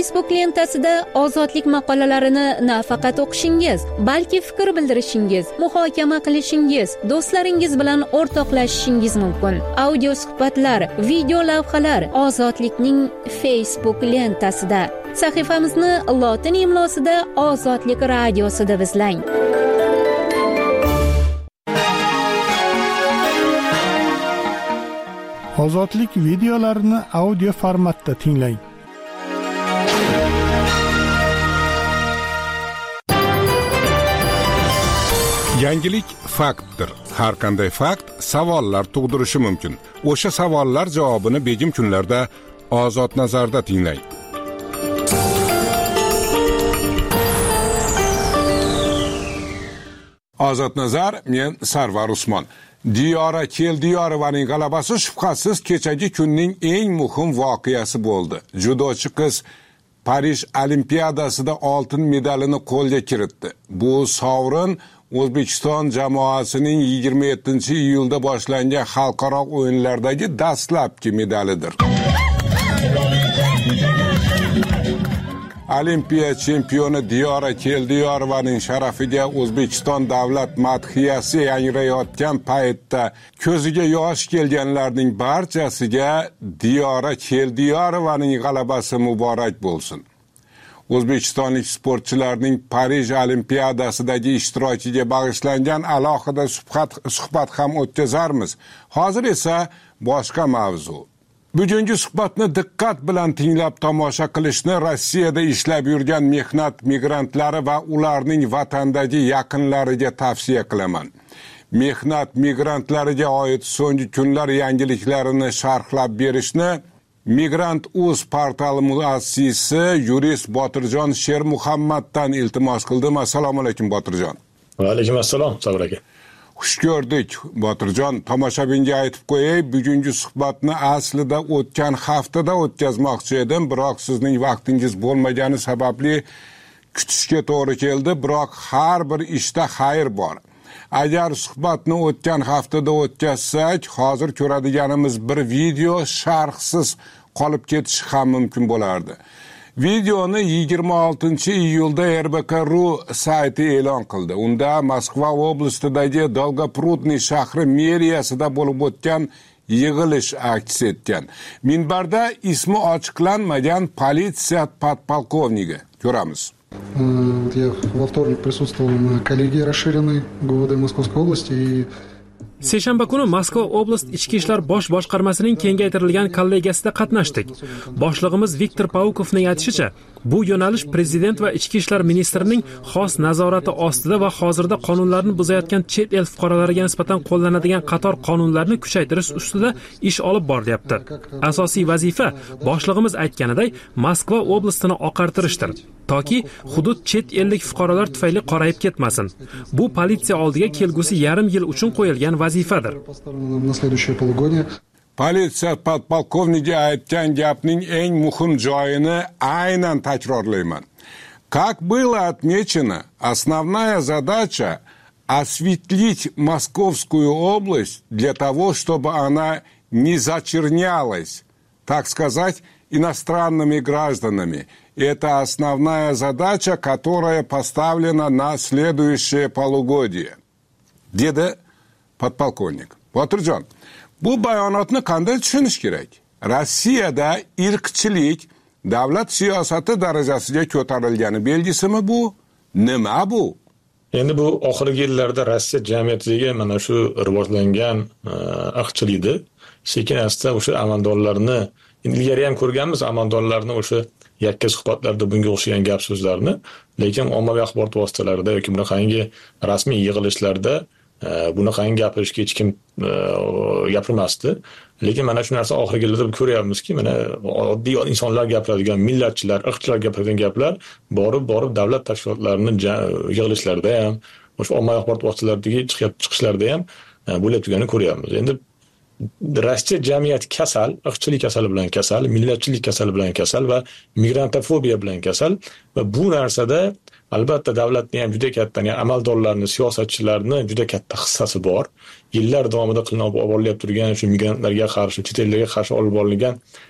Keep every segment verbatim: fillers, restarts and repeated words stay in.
Facebook lentasida ozodlik maqolalarini nafaqat o'qishingiz, balki fikr bildirishingiz, muhokama qilishingiz, do'stlaringiz bilan o'rtoqlashishingiz mumkin. Audio suhbatlar, video lavhalar ozodlikning Facebook lentasida. Sahifamizni lotin imlosida Ozodlik radiosi deb izlang. Ozodlik videolarini audio formatda tinglang. Yangilik faktdir. Har qanday fakt savollar tug'dirishi mumkin. O'sha savollar javobini begim kunlarda Ozod nazarda tinglang. Ozod nazar, men Sarvar Usmon. Diyora Keldiyarovaning g'alabasi shubhasiz kechagi kunning eng muhim voqeasi bo'ldi. Judochi qiz Parij Olimpiadasida oltin medalini qo'lga kiritdi. Bu sovrin O'zbekiston jamoasining yigirma yettinchi iyulda boshlangan xalqaro o'yinlardagi dastlabki medalidir. Olimpiya chempioni Diyora Keldiyarovaning sharafiga O'zbekiston davlat madhiyasi yangrayotgan paytda ko'ziga yosh kelganlarning barchasiga Diyora Keldiyarovaning g'alabasi muborak bo'lsin. O'zbekistonlik sportchilarning Parij Olimpiadasidagi ishtirokiga bag'ishlangan alohida suhbat suhbat ham o'tkazarmiz. Hozir esa boshqa mavzu. Bugungi suhbatni diqqat bilan tinglab tomosha qilishni Rossiyada ishlab yurgan mehnat migrantlari va ularning vatandagi yaqinlariga tavsiya qilaman. Mehnat migrantlariga oid so'nggi kunlar yangiliklarini sharhlab berishni Migrant.uz portali muassisi yurist Botirjon Shermuhammaddan iltimos qildim. Assalomu alaykum Botirjon. Va alaykum assalom, Sabr aka. Xush ko'rdik Botirjon. Tomoshabinga aytib qo'yay, bugungi suhbatni aslida o'tgan haftada o'tkazmoqchi edim, biroq sizning vaqtingiz bo'lmagani sababli kutishga to'g'ri keldi, biroq har bir ishda xayr bor. Agar suhbatni o'tgan haftada o'tkazsak, hozir ko'radiganimiz bir video sharhsiz qolib ketishi ham mumkin bo'lardi. Videoni yigirma oltinchi iyulda R B K ru sayti e'lon qildi. Unda Moskva oblastidagi Dolgoprudniy shahri meriyasida bo'lib o'tgan yig'ilish aks etgan. Minbarda ismi ochiqlanmagan politsiya podpolkovnigi ko'ramiz. Я во вторник присутствовал на коллегии расширенной ГУВД Московской области и Seshanba kuni Moskva oblast ichki ishlar bosh boshqarmasining kengaytirilgan kollegiyasida qatnashdik. Boshlig'imiz Viktor Paukovning aytishicha, bu yo'nalish prezident va ichki ishlar ministrining xos nazorati ostida va hozirda qonunlarni buzayotgan chet el fuqarolariga nisbatan qo'llanadigan qator qonunlarni kuchaytirish ustida ish olib borilyapti. Asosiy vazifa boshlig'imiz aytganiday Moskva oblastini oqartirishdir, toki hudud chet ellik fuqarolar tufayli qorayib ketmasin. Bu politsiya oldiga kelgusi yarim yil uchun qo'yilgan vazifadir. Politsiya podpolkovnigi aytgan gapning eng muhim joyini aynan takrorlayman. Как было отмечено, основная задача осветлить Московскую область для того, чтобы она не зачернялась, так сказать, иностранными гражданами. Это основная задача, которая поставлена на следующее полугодие. Dedi podpolkovnik. Botirjon, bu bayonotni qanday tushunish kerak? Rossiyada irqchilik davlat siyosati darajasiga ko'tarilgani belgisimi bu? Nima bu? Endi bu oxirgi yillarda Rossiya jamiyatiga mana shu rivojlangan irqchilikni sekin asta o'sha amaldorlarni ilgari ham ko'rganmiz, amaldorlarni o'sha yakka suhbatlarda bunga o'xshagan gap so'zlarni, lekin ommaviy axborot vositalarida yoki bunaqangi rasmiy yig'ilishlarda bunaqangi gapirishga hech kim gapirmasdi. Lekin mana shu narsa oxirgi yillarda ko'ryapmizki, mana oddiy insonlar gapiradigan, millatchilar, irqchilar gapiradigan gaplar borib borib davlat tashkilotlarining yig'ilishlarida ham, o'sha ommaviy axborot vositalaridagi chiqishlarda ham bo'lib turganini ko'ryapmiz. Endi Rossiya jamiyati kasal, irqchilik kasali bilan kasal, millatchilik kasali bilan kasal va migrantofobiya bilan kasal va bu narsada albatta davlatning ham juda katta, ya'ni amaldorlarning, siyosatchilarning juda katta hissasi bor. Yillar davomida qilinib olib borilayotgan turgan shu migrantlarga qarshi, chet ellarga qarshi olib borilgan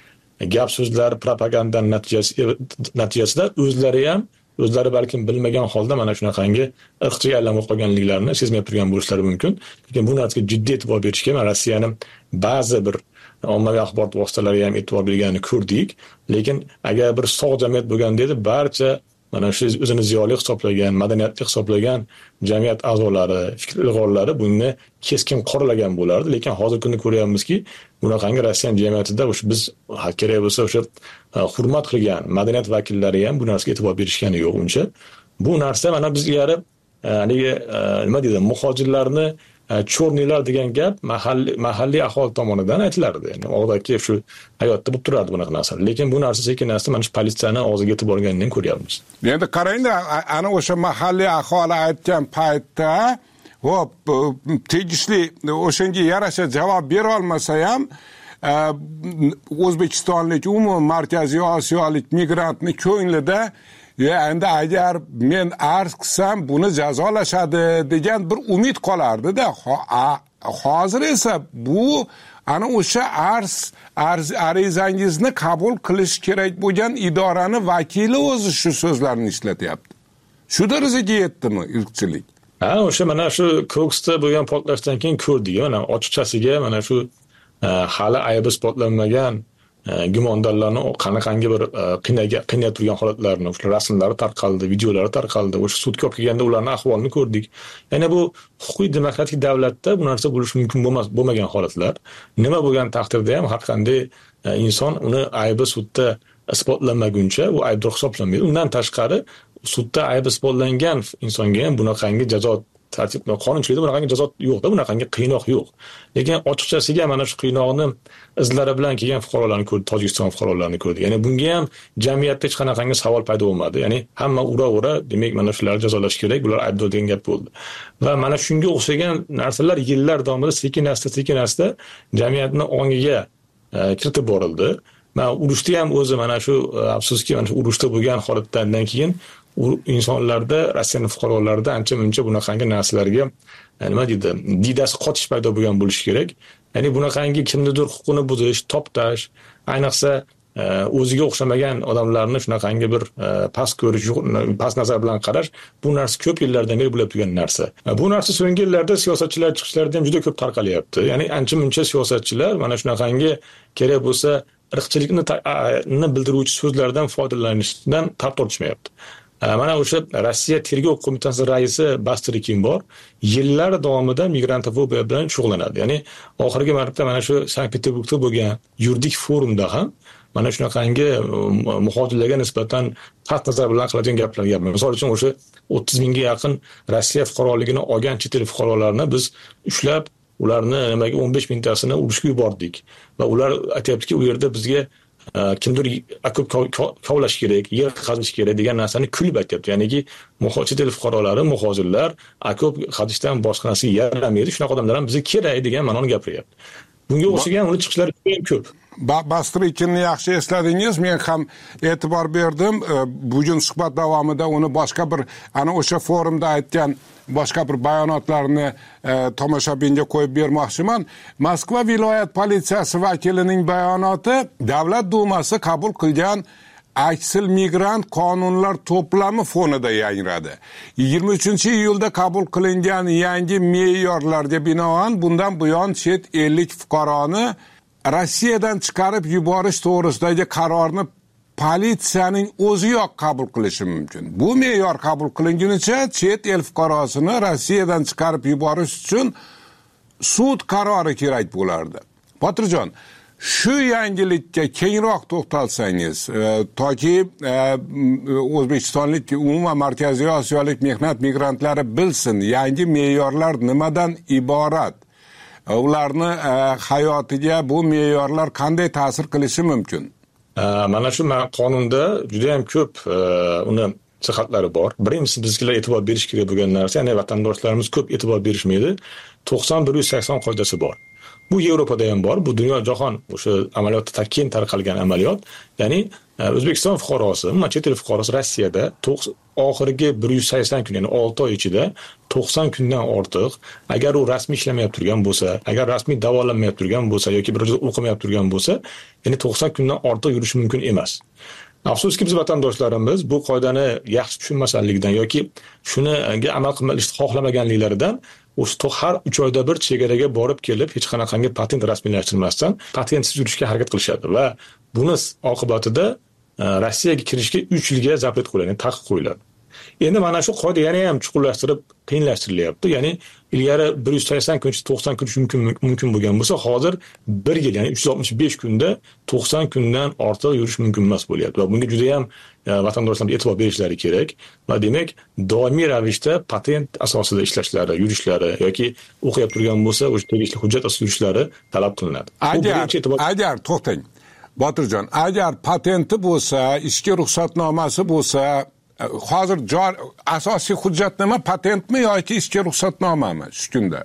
gap so'zlar propaganda natijasida o'zlari ham o'zlari balkim bilmagan holda mana shunaqangi irqchiga aylanib qolganliklarini sezmay turgan bo'lishlari mumkin. Lekin bu narsaga jiddiy e'tibor berishga man Rossiyani ba'zi bir ommaviy axborot vositalari ham e'tibor berganini ko'rdik. Lekin agar bir sog' jamiyat bo'lganda edi, barcha mana shu o'zini ziyoli hisoblagan, madaniyatli hisoblagan jamiyat a'zolari, fikr ilg'orlari buni keskin qoralagan bo'lardi. Lekin hozirgi kunda ko'ryapmizki, bunaqangi Rossiya jamiyatida o'sha biz kerak bo'lsa o'sha hurmat qilgan madaniyat vakillari ham bu narsaga e'tibor berishgani yo'q uncha. Bu narsa mana biz ilgari haligi nima deydi, muhojirlarni cho'rnilar degan gap mahalliy mahalliy aholi tomonidan aytilardi. Ya'ni odatda shu hayotda bo'lib turardi bunaqa narsa. Lekin bu narsa sekin-asta mana shu politsiyani og'ziga yetib borganini ko'ryapmiz. Endi qarang, ana o'sha mahalliy aholi aytgan paytda hop tegishli o'shanga yarasha javob bera olmasa ham O'zbekistonlik umuman Markaziy Osiyolik migrantni ko'nglida endi agar men arz qilsam buni jazolashadi degan bir umid qolardi-da. Hozir esa bu ana o'sha arz arz arizangizni qabul qilish kerak bo'lgan idorani vakili o'zi shu so'zlarni ishlatyapti. Shu darajaga yetdimi irqchilik? Ha, o'sha mana shu Koksda bo'lgan portlashdan keyin ko'rdik. Mana ochiqchasiga mana shu hali aybi isbotlanmagan gumondorlarni qanaqangi bir qiynay turgan holatlarni, o'sha rasmlari tarqaldi, videolari tarqaldi. O'sha sudga olib kelganda ularning ahvolini ko'rdik. Ya'ni bu huquqiy demokratik davlatda bu narsa bo'lishi mumkin bo'lmas, bo'lmagan holatlar. Nima bo'lgan taqdirda ham har qanday inson uni aybi sudda isbotlanmaguncha u aybdor hisoblanmaydi. Undan tashqari sudda aybi isbotlangan insonga ham bunaqangi jazo tartib qonunchilikda bunaqangi jazo yo'q-da, bunaqangi qiynoq yo'q. Lekin ochiqchasiga mana shu qiynoqni izlari bilan kelgan fuqarolarni ko'rdik, Tojikiston fuqarolarini ko'rdik. Ya'ni bunga ham jamiyatda hech qanaqangi savol paydo bo'lmadi. Ya'ni hamma ura-ura, demak mana shularni jazolash kerak, bular aybdor degan gap bo'ldi. Va mana shunga o'xshagan narsalar yillar davomida sekin-asta sekin-asta jamiyatning ongiga kiritib borildi. Men urushda ham o'zi mana shu afsuski mana shu urushda bo'lgan holatdan keyin u insonlarda, Rossiyaning fuqarolarida ancha-muncha bunaqangi narsalarga nima deydi, didasi qotish paydo bo'lgan bo'lishi kerak. Ya'ni bunaqangi kimnidir huquqini buzish, toptash, ayniqsa o'ziga o'xshamagan odamlarni shunaqangi bir past ko'rish, past nazar bilan qarash, bu narsa ko'p yillardan beri bo'lib turgan narsa. Bu narsa so'nggi yillarda siyosatchilar chiqishlarida ham juda ko'p tarqalyapti. Ya'ni ancha-muncha siyosatchilar mana shunaqangi kerak bo'lsa irqchilikni bildiruvchi so'zlardan foydalanishdan tap tortishmayapti. Mana o'sha Rossiya tergov qo'mitasi raisi Bastri Kimbor yillar davomida migrantofobiya bilan shug'ullanadi. Ya'ni oxirgi marta mana shu Sankt-Peterburgda bo'lgan yuridik forumda ham mana shunaqangi muhojirlarga nisbatan past nazar bilan qiladigan gaplar gapirdi. Misol uchun o'sha o'ttiz mingga yaqin Rossiya fuqaroligini olgan chet el fuqarolarini biz ushlab, ularni nimaga o'n besh mingtasini urushga yubordik va ular aytayaptiki, u yerda bizga kimdir akub kovlash kerak, yer qazish kerak degan narsani kulib aytyapti. Ya'niki muhojir fuqarolari, muhojirlar akub qazishdan boshqa narsaga yaramaydi. Shunaqa odamlar ham bizga kerak degan ma'noni gapiryapti. Bunga o'xshagan uni chiqishlari ham ko'p. Bastrikini yaxshi esladingiz. Men ham e'tibor berdim. Bugun suhbat davomida uni boshqa bir ana o'sha forumda aytgan boshqa bir bayonotlarni e, tomoshabinga qo'yib bermoqchiman. Moskva viloyat politsiyasi vakilining bayonoti Davlat dumasi qabul qilgan aksil migrant qonunlar to'plami fonida yangradi. yigirma uchinchi iyulda qabul qilingan yangi me'yorlarga binoan bundan buyon chet ellik fuqaroni Rossiyadan chiqarib yuborish to'g'risidagi qarorni politsiyaning o'ziyoq qabul qilishi mumkin. Bu me'yor qabul qilingunicha chet el fuqarosini Rossiyadan chiqarib yuborish uchun sud qarori kerak bo'lardi. Botirjon, shu yangilikka kengroq to'xtalsangiz, e, toki e, O'zbekistonlik umuman Markaziy Osiyolik mehnat migrantlari bilsin, yangi me'yorlar nimadan iborat? Ularni e, hayotiga bu me'yorlar qanday ta'sir qilishi mumkin? Mana shu qonunda juda ham ko'p uni jihatlari bor. Birinchisi bizga e'tibor berish kerak bo'lgan narsa, ya'ni vatandoshlarimiz ko'p e'tibor berishmaydi. to'qson bir yuz sakson qoidasi bor. Bu Yevropada ham bor, bu dunyo jahon o'sha amaliyotda keng tarqalgan amaliyot. Ya'ni O'zbekiston fuqarosi, chet el fuqarosi Rossiyada oxirgi bir yuz sakson kun, ya'ni olti oy ichida to'qson kundan ortiq agar u rasmiy ishlamayotib turgan bo'lsa, agar rasmiy davolanmayotib turgan bo'lsa yoki bir joyda o'qimayotib turgan bo'lsa, ya'ni to'qson kundan ortiq yurishi mumkin emas. Afsuski biz vatandoshlarimiz bu qoidani yaxshi tushunmasanligidan yoki shuniga amal qilishni xohlamaganliklaridan o'sha har uch oyda bir chegaraga borib kelib hech qanaqangi patent rasmiylashtirmasdan patentsiz yurishga harakat qilishadi va buni oqibatida Rossiyaga kirishga uch yilga zapret qo'yiladi, taqiq qo'yiladi. Endi mana shu qoida yana ham chuqurlashtirib, qiyinlashtirilyapti. Ya'ni ilgari bir yuz sakson kun, to'qson kun mumkin mumkin bo'lgan bo'lsa, hozir bir yil, ya'ni uch yuz oltmish besh kunda to'qson kundan ortiq yurish mumkin emas bo'lyapti va bunga juda ham vatandoshlarimiz e'tibor berishlari kerak va demak, doimiy ravishda patent asosida ishlashlari, yurishlari yoki o'qib turgan bo'lsa, o'sha tegishli hujjat asosida yurishlari talab qilinadi. Agar agar to'xtang. Botirjon, agar patenti bo'lsa, ishga ruxsatnomasi bo'lsa, hozir asosiy hujjat nima, patentmi yoki ishga ruxsatnomami shu kunda?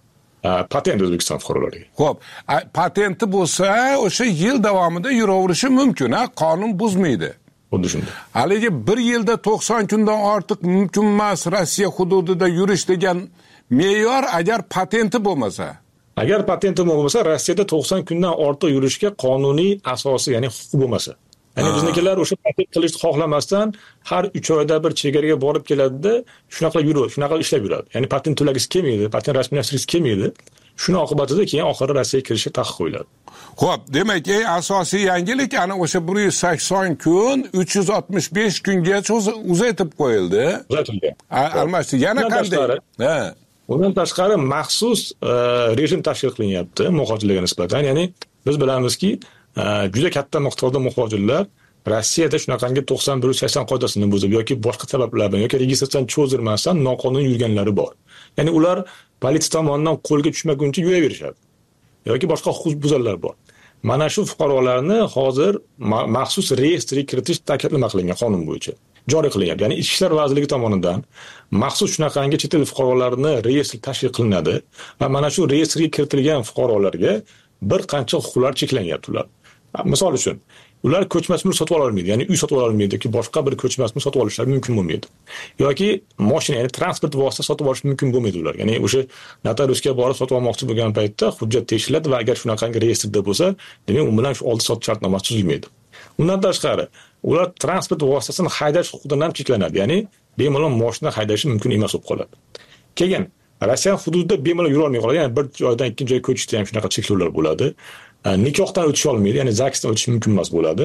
Patent O'zbekiston fuqarolariga. Xo'p, patenti bo'lsa, o'sha yil davomida yuraverishi mumkin, ha, qonun buzmaydi. Xuddi shunday. Haligi bir yilda to'qson kundan ortiq mumkin emas Rossiya hududida yurish degan me'yor agar patenti bo'lmasa. Agar patenti bo'lmasa, Rossiyada to'qson kundan ortiq yurishga qonuniy asosi, ya'ni huquq bo'lmasa. Ya'ni biznikilar o'sha patent qilishni xohlamasdan har uch oyda bir chegaraga borib keladi-da, shunaqa yuradi, shunaqa ishlab yuradi. Ya'ni patent to'lagisi kelmaydi, patent rasmiylashtirish kelmaydi. Shuni oqibatida keyin oxiri Rossiyaga kirishga taqiq qo'yiladi. Xo'p, demak, eng asosiy yangilik ana o'sha bir yuz sakson kun uch yuz oltmish besh kungacha uzaytirib qo'yildi. Uzatilgan. Almashdi. Yana qanday? Ha. Undan tashqari maxsus rejim tashkil qilinyapti muhojirlarga nisbatan. Ya'ni biz bilamizki, juda katta miqdorda muhojirlar Rossiyada shunaqangi to'qson bir sakson qoidasini buzib yoki boshqa sabablar bilan yoki registratsiyadan cho'zdirmasdan noqonuniy yurganlari bor. Ya'ni ular politsiya tomonidan qo'lga tushmaguncha yuraverishadi. Yoki boshqa huquqbuzarlar bor. Mana shu fuqarolarni hozir maxsus reyestrga kiritish ta'kidlama qilingan qonun bo'yicha. Joriy qilyapti. Ya'ni Ichki ishlar vazirligi tomonidan maxsus shunaqangi chet el fuqarolarini reyestr tashkil qilinadi va mana shu reyestrga kiritilgan fuqarolarga bir qancha huquqlar cheklanyapti ular. Misol uchun, ular ko'chmas mulk sotib ola olmaydi, ya'ni uy sotib ola olmaydi yoki boshqa bir ko'chmas mulk sotib olishlari mumkin bo'lmaydi. Yoki mashina, ya'ni transport vosita sotib olish mumkin bo'lmaydi ular. Ya'ni o'sha notariusga borib sotib olmoqchi bo'lgan paytda hujjat tekshiriladi va agar shunaqangi reyestrda bo'lsa, demak, u bilan shu oldi sotib shartnomasi tuzilmaydi. Undan tashqari, ular transport vositasini haydash huquqidan ham cheklanadi, ya'ni bemalol mashina haydashi mumkin emas bo'lib qoladi. Keyin Rossiya hududida bemalol yura olmay qoladi, ya'ni bir joydan ikkinchi joyga ko'chishda ham shunaqa cheklovlar bo'ladi. Nikohdan o'tish olmaydi, ya'ni zaksdan o'tish mumkin emas bo'ladi.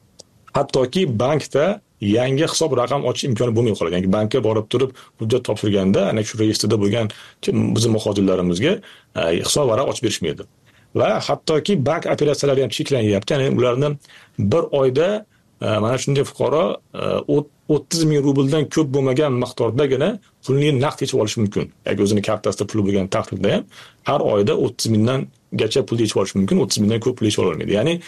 Hattoki bankda yangi hisob raqam ochish imkoni bo'lmay qoladi. Ya'ni bankka borib turib hujjat topshirganda, ana shu reyestrda bo'lgan bizning muhojirlarimizga hisob varaq ochib berishmaydi. Va hattoki bank operatsiyalari ham cheklanyapti. Ya'ni ularni bir oyda mana shunday fuqaro o'ttiz ming rubldan ko'p bo'lmagan miqdordagina pulni naqd yechib olish mumkin. Yoki o'zining kartasida puli bo'lgan taqdirda ham har oyda o'ttiz mingdan gacha pul yechib olish mumkin, o'ttiz mingdan ko'p pul yechib ola olmaydi. Ya'ni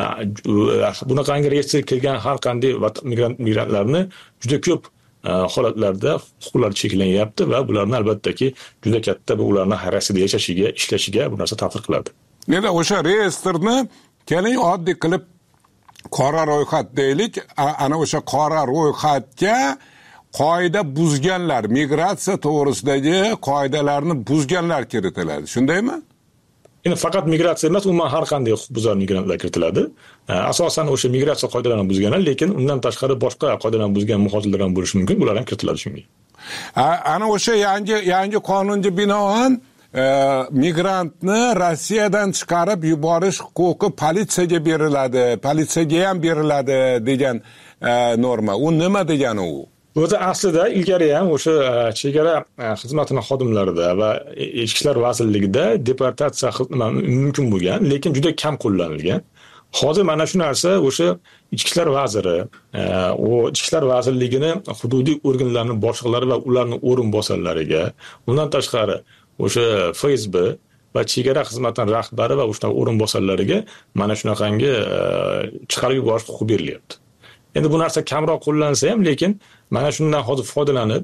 bunaqangi reyestrga kirgan har qanday migrantlarni juda ko'p holatlarda huquqlari cheklanyapti va bularni albattaki juda katta bu ularni Rossiyada yashashiga, ishlashiga bu narsa ta'sir qiladi. Endi o'sha reyestrni keling oddiy qilib qora ro'yxat deylik, ana o'sha qora ro'yxatga qoida buzganlar, migratsiya to'g'risidagi qoidalarni buzganlar kiritiladi. Shundaymi? Endi faqat migratsiya emas, umuman har qanday huquqbuzar migrantlar kiritiladi. Asosan o'sha migratsiya qoidalarini buzganlar, lekin undan tashqari boshqa qoidalarni buzgan muhojirlar ham bo'lishi mumkin, bular ham kiritiladi shunga. Ana o'sha yangi yangi qonunga binoan e, migrantni Rossiyadan chiqarib yuborish huquqi politsiyaga beriladi, politsiyaga ham beriladi degan e, norma. U nima degani u? O'zi aslida ilgari ham o'sha chegara xizmatining xodimlarida va Ichki ishlar vazirligida deportatsiya mumkin bo'lgan, lekin juda kam qo'llanilgan. Hozir mana shu narsa o'sha Ichki ishlar vaziri, o Ichki ishlar vazirligining hududiy organlarining boshliqlari va ularning o'rinbosarlariga, undan tashqari o'sha F S B va chegara xizmatining rahbari va o'sha o'rinbosarlariga mana shunaqangi chiqarib yuborish huquqi berilyapti. Endi bu narsa kamroq qo'llansa ham, lekin mana shundan hozir foydalanib,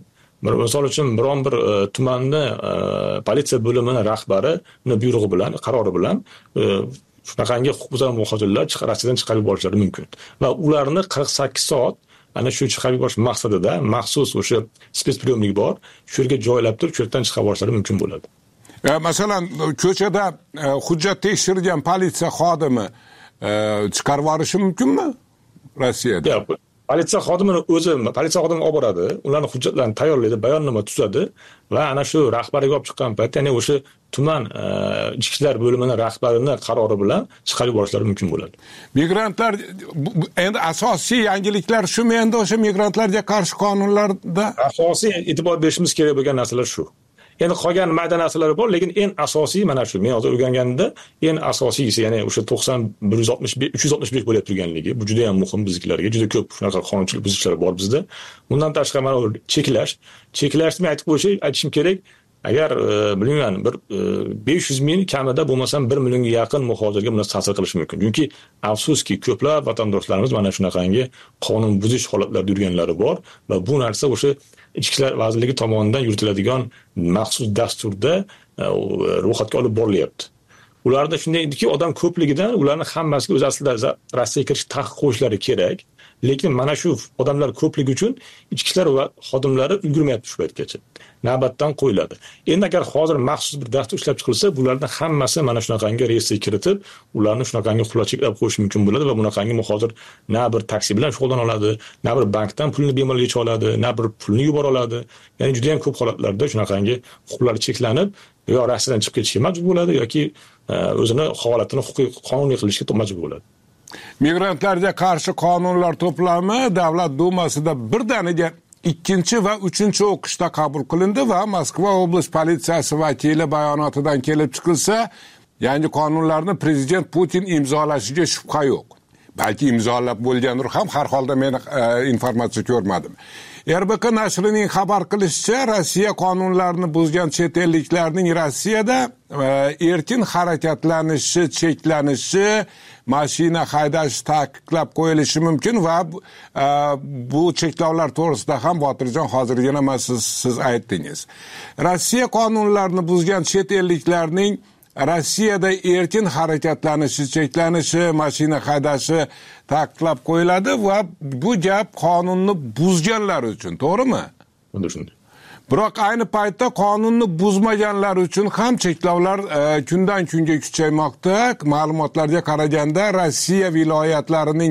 misol uchun biron bir tumanni politsiya bo'limining rahbari uni buyrug'i bilan, qarori bilan shunaqangi huquqbuzar muhojirlar Rossiyadan chiqarib yuborishlari mumkin va ularni qirq sakkiz soat ana shu chiqarib yuborish maqsadida maxsus o'sha spetspriyomnik bor, shu yerga joylab turib, shu yerdan chiqarib yuborishlari mumkin bo'ladi. E, masalan, ko'chada e, hujjat tekshirgan politsiya xodimi e, chiqarib yuborishi mumkinmi Rossiyada? Yo'q. Politsiya xodimini o'zi, politsiya xodimi olib boradi, ularning hujjatlarini tayyorlaydi, bayonnoma tuzadi va ana shu rahbariga olib chiqqan paytda, ya'ni o'sha tuman ichki ishlar bo'limining rahbarini qarori bilan chiqarib yuborishlari mumkin bo'ladi. Migrantlar endi asosiy yangiliklar shumi, endi o'sha migrantlarga qarshi qonunlarda asosiy e'tibor berishimiz kerak bo'lgan narsalar shu. Endi qolgan mayda narsalar bor, lekin eng asosiy mana shu. Men hozir o'rganganimda eng asosiysi, ya'ni o'sha to'qson bir yuz oltmish besh uch yuz oltmish besh bo'lib turganligi. Bu juda ham muhim bizliklarga. Juda ko'p shunaqa qonunchilik buzishlar bor bizda. Bundan tashqari mana cheklash, cheklashni aytib qo'yish, aytishim kerak. Agar bilmayman bir besh yuz ming kamida bo'lmasam bir millionga yaqin muhojirga buni ta'sir qilishi mumkin. Chunki afsuski ko'plab vatandoshlarimiz mana shunaqangi qonun buzish holatlarida yurganlari bor va bu narsa o'sha Ichki ishlar vazirligi tomonidan yuritiladigan maxsus dasturda ro'yxatga olib borilyapti. Ularda shunday ediki, odam ko'pligidan ularning hammasiga o'z aslida Rossiyaga kirish taqiq qo'yishlari kerak, lekin mana shu odamlar ko'pligi uchun ichki ishlar va xodimlari ulgurmayapti shu paytgacha. Navbatdan qo'yiladi. Endi agar hozir maxsus bir dastur ishlab chiqilsa, bularning hammasi mana shunaqangi reyestrga kiritib, ularni shunaqangi xullas cheklab qo'yish mumkin bo'ladi va bunaqangi muhojir na bir taksi bilan shug'ullana oladi, na bir bankdan pulni bemalol yecha oladi, na bir pulni yubora oladi. Ya'ni juda ham ko'p holatlarda shunaqangi huquqlari cheklanib, yo Rossiyadan chiqib ketishga majbur bo'ladi yoki o'zini holatini huquqiy qonuniy qilishga majbur bo'ladi. Migrantlarga qarshi qonunlar to'plami Davlat dumasida birdaniga ikkinchi va uchinchi o'qishda qabul qilindi va Moskva oblast politsiyasi vakili bayonotidan kelib chiqilsa, yangi qonunlarni prezident Putin imzolashiga shubha yo'q. Balki imzolab bo'lgandir ham, har holda men e, informatsiya ko'rmadim. R B K nashrining xabar qilishicha, Rossiya qonunlarini buzgan chet elliklarning Rossiyada e, erkin harakatlanishi cheklanishi, mashina haydash taqiqlab qo'yilishi mumkin va e, bu cheklovlar to'g'risida ham Botirjon hozirgina siz, siz aytdingiz. Rossiya qonunlarini buzgan chet elliklarning Rossiyada erkin harakatlanishi cheklanishi, mashina haydashi taqiqlab qo'yiladi va bu gap qonunni buzganlar uchun, to'g'rimi? Bunda shunday. Biroq ayni paytda qonunni buzmaganlar uchun ham cheklovlar e, kundan kunga kuchaymoqda. Ma'lumotlarga qaraganda Rossiya viloyatlarining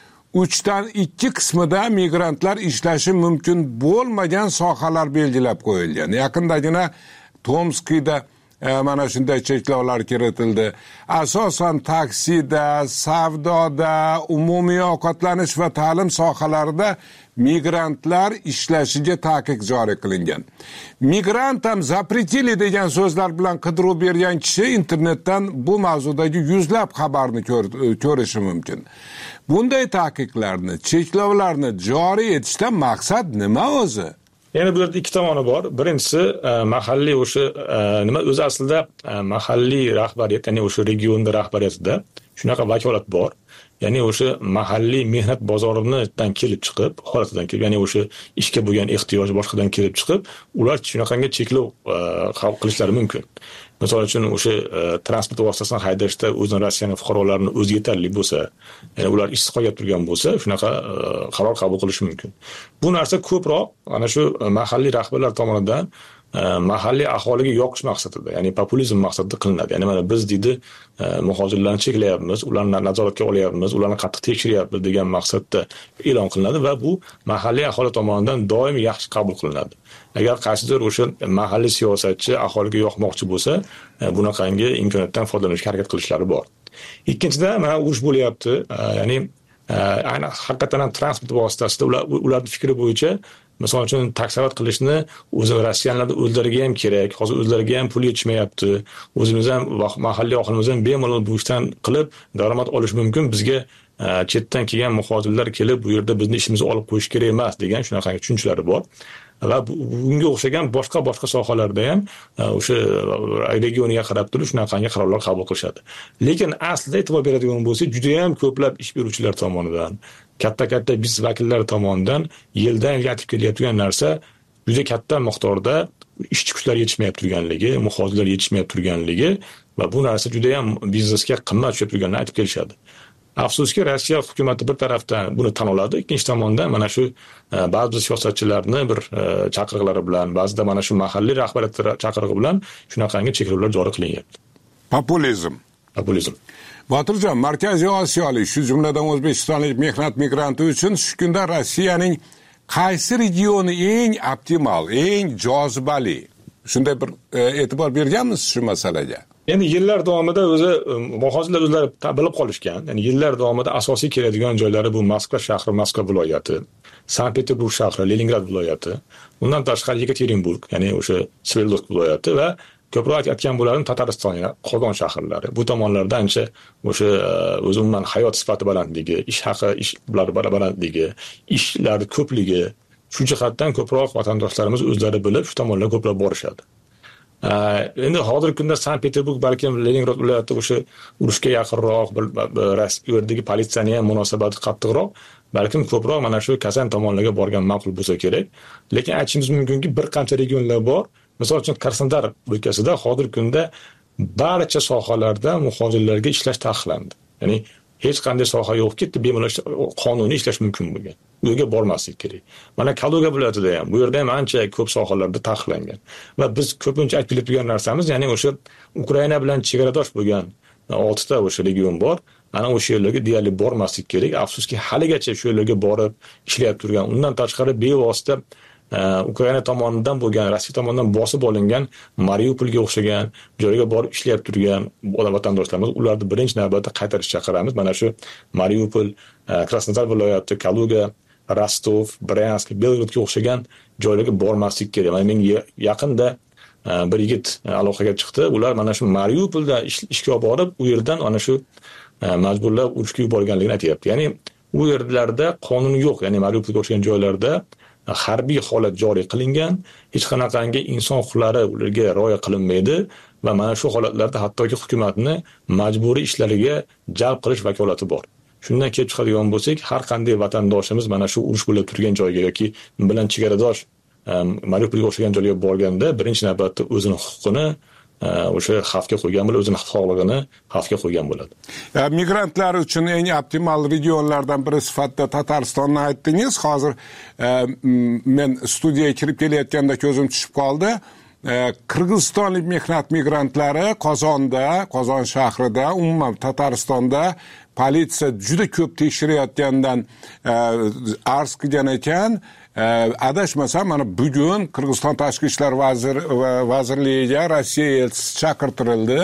uchdan ikki qismida migrantlar ishlashi mumkin bo'lmagan sohalar belgilab qo'yilgan. Yaqindagina Tomskda mana shunday cheklovlar kiritildi. Asosan taksida, savdoda, umumiy ovqatlanish va ta'lim sohalarida migrantlar ishlashiga taqiq joriy qilingan. Migrant ham zapretili degan so'zlar bilan qidiruv bergan kishi internetdan bu mavzudagi yuzlab xabarni ko'rishi mumkin. Bunday taqiqlarni, cheklovlarni joriy etishdan maqsad nima o'zi? Yana bu yerda ikki tomoni bor. Birinchisi mahalliy o'sha nima o'zi aslida mahalliy rahbariyat, ya'ni o'sha regionda rahbariyatida shunaqa vakolat bor. Ya'ni o'sha mahalliy mehnat bozoridan kelib chiqib, holatidan kelib, ya'ni o'sha ishga bo'lgan ehtiyoj boshqadan kelib chiqib, ular shunaqangi cheklov qabul qilishlari mumkin. Misol uchun o'sha transport vositasini haydashda o'zini Rossiyaning fuqarolarini o'zi yetarli bo'lsa, ya'ni ular ishsiz qolib turgan bo'lsa, shunaqa qaror qabul qilishi mumkin. Bu narsa ko'proq ana shu mahalliy rahbarlar tomonidan mahalliy aholiga yoqish maqsadida, ya'ni populizm maqsadida qilinadi. Ya'ni mana biz deydi muhojirlarni cheklayapmiz, ularni nazoratga olyapmiz, ularni qattiq tekshiryapmiz degan maqsadda e'lon qilinadi va bu mahalliy aholi tomonidan doim yaxshi qabul qilinadi. Agar qaysidir o'sha mahalliy siyosatchi aholiga yoqmoqchi bo'lsa, bunaqangi imkoniyatdan foydalanishga harakat qilishlari bor. Ikkinchidan, mana urush bo'lyapti, ya'ni ayni haqiqatan ham transport vositasida ular ularning fikri bo'yicha misol uchun taksovat qilishni o'zi Rossiyaliklar o'zlariga ham kerak, hozir o'zlariga ham pul yetishmayapti. O'zimiz ham mahalliy aholimiz ham bemalol bu ishdan qilib daromad olish mumkin. Bizga chetdan kelgan muhojirlar kelib bu yerda bizni ishimizni olib qo'yish kerak emas degan shunaqa tushunchalari bor. Va bunga o'xshagan boshqa-boshqa sohalarda ham o'sha regioniga qarab turib shunaqangi qarorlar qabul qilishadi. Lekin aslida e'tibor beradigan bo'lsak, juda ham ko'plab ish beruvchilar tomonidan, katta-katta biznes vakillari tomonidan yildan yilga aytib kelayotgan narsa juda katta miqdorda ishchi kuchlar yetishmayib turganligi, muhojirlar yetishmayib turganligi va bu narsa juda ham biznesga qimmat tushib turganini aytib kelishadi. Afsuski, Rossiya hukumati bir tarafdan buni tan oladi, ikkinchi tomondan mana shu ba'zi siyosatchilarni bir chaqiriqlari bilan, ba'zida mana shu mahalliy rahbariyat chaqirig'i bilan shunaqangi cheklovlar joriy qilinyapti. Populizm. Populizm. Botirjon, Markaziy Osiyolik, shu jumladan O'zbekistonlik mehnat migranti uchun shu kunda Rossiyaning qaysi regioni eng optimal, eng jozibali? Shunday bir e'tibor berganmisiz shu masalaga? Endi yillar davomida o'zi muhojirlar o'zlari bilib qolishgan. Ya'ni yillar davomida asosiy keladigan joylari bu Moskva shahri, Moskva viloyati, Sankt-Peterburg shahri, Leningrad viloyati, undan tashqari Yekaterinburg, ya'ni o'sha Sverdlovsk viloyati va ko'proq aytgan bo'larim Tatariston, Qozon shaharlari. Bu tomonlarda ancha o'sha o'zi umuman hayot sifati balandligi, ish haqi, ishlar balandligi, ishlar ko'pligi, shu jihatdan ko'proq vatandoshlarimiz o'zlari bilib shu tomonlarga ko'proq borishadi. Endi hozirgi kunda Sankt-Peterburg balkim Leningrad viloyati o'sha urushga yaqinroq, Rossiya yerdagi politsiyaning ham munosabati qattiqroq, balkim ko'proq mana shu Kazan tomonlarga borgan ma'qul bo'lsa kerak. Lekin aytishimiz mumkinki, bir qancha regionlar bor. Misol uchun Krasnodar o'lkasida hozirgi kunda barcha sohalarda muhojirlarga ishlash taqiqlandi. Ya'ni hech qanday soha yo'qki, bemalol qonuniy ishlash mumkin bo'lgan. U yerga bormaslik kerak. Mana Kaluga viloyatida ham, bu yerda ham ancha ko'p sohalarda taqiqlangan. Va biz ko'pincha aytib turgan narsamiz, ya'ni o'sha Ukraina bilan chegaradosh bo'lgan oltita o'sha region bor. Ana o'sha yerlarga deyarli bormaslik kerak. Afsuski, haligacha shu yerlarga borib ishlayib turgan. Undan tashqari bevosita Ukraina tomonidan bo'lgan, Rossiya tomonidan bosib olingan Mariupolga o'xshagan joyga borib ishlayib turgan vatandoshlarimiz, ularni birinchi navbatda qaytarish chaqiramiz. Mana shu Mariupol, Krasnodar viloyati, Kaluga, Rostov, Bryansk, Belgradga o'xshagan joylarga bormaslik kerak. Mana men yaqinda bir yigit aloqaga chiqdi. Ular mana shu Mariupolda ishga borib, u yerdan ana shu majburlab urushga yuborganligini aytayapti. Ya'ni u yerlarda qonun yo'q, ya'ni Mariupolga o'xshagan joylarda harbiy holat joriy qilingan, hech qanaqangi inson huquqlari ularga rioya qilinmaydi va mana shu holatlarda hattoki hukumatni majburiy ishlariga jalb qilish vakolati bor. Shundan kelib chiqadigan bo'lsak, har qanday vatandoshimiz mana shu urush bo'lib turgan joyga yoki bilan chegaradosh Mariupolga o'xshagan joyga borganda birinchi navbatda o'zining huquqini o'sha xavfga qo'ygan bo'ladi, o'zining sog'lig'ini xavfga qo'ygan bo'ladi. Migrantlar uchun eng optimal regionlardan biri sifatida Tataristonni aytdingiz. Hozir men studiyaga kirib kelayotganda ko'zim tushib qoldi. Qirg'izistonlik mehnat migrantlari Qozonda, Qozon shahrida, umuman Tataristonda politsiya juda ko'p tekshirayotgandan arz qilgan ekan. Adashmasam, mana bugun Qirg'iziston tashqi ishlar vazirligiga Rossiya elchisi chaqirtirildi.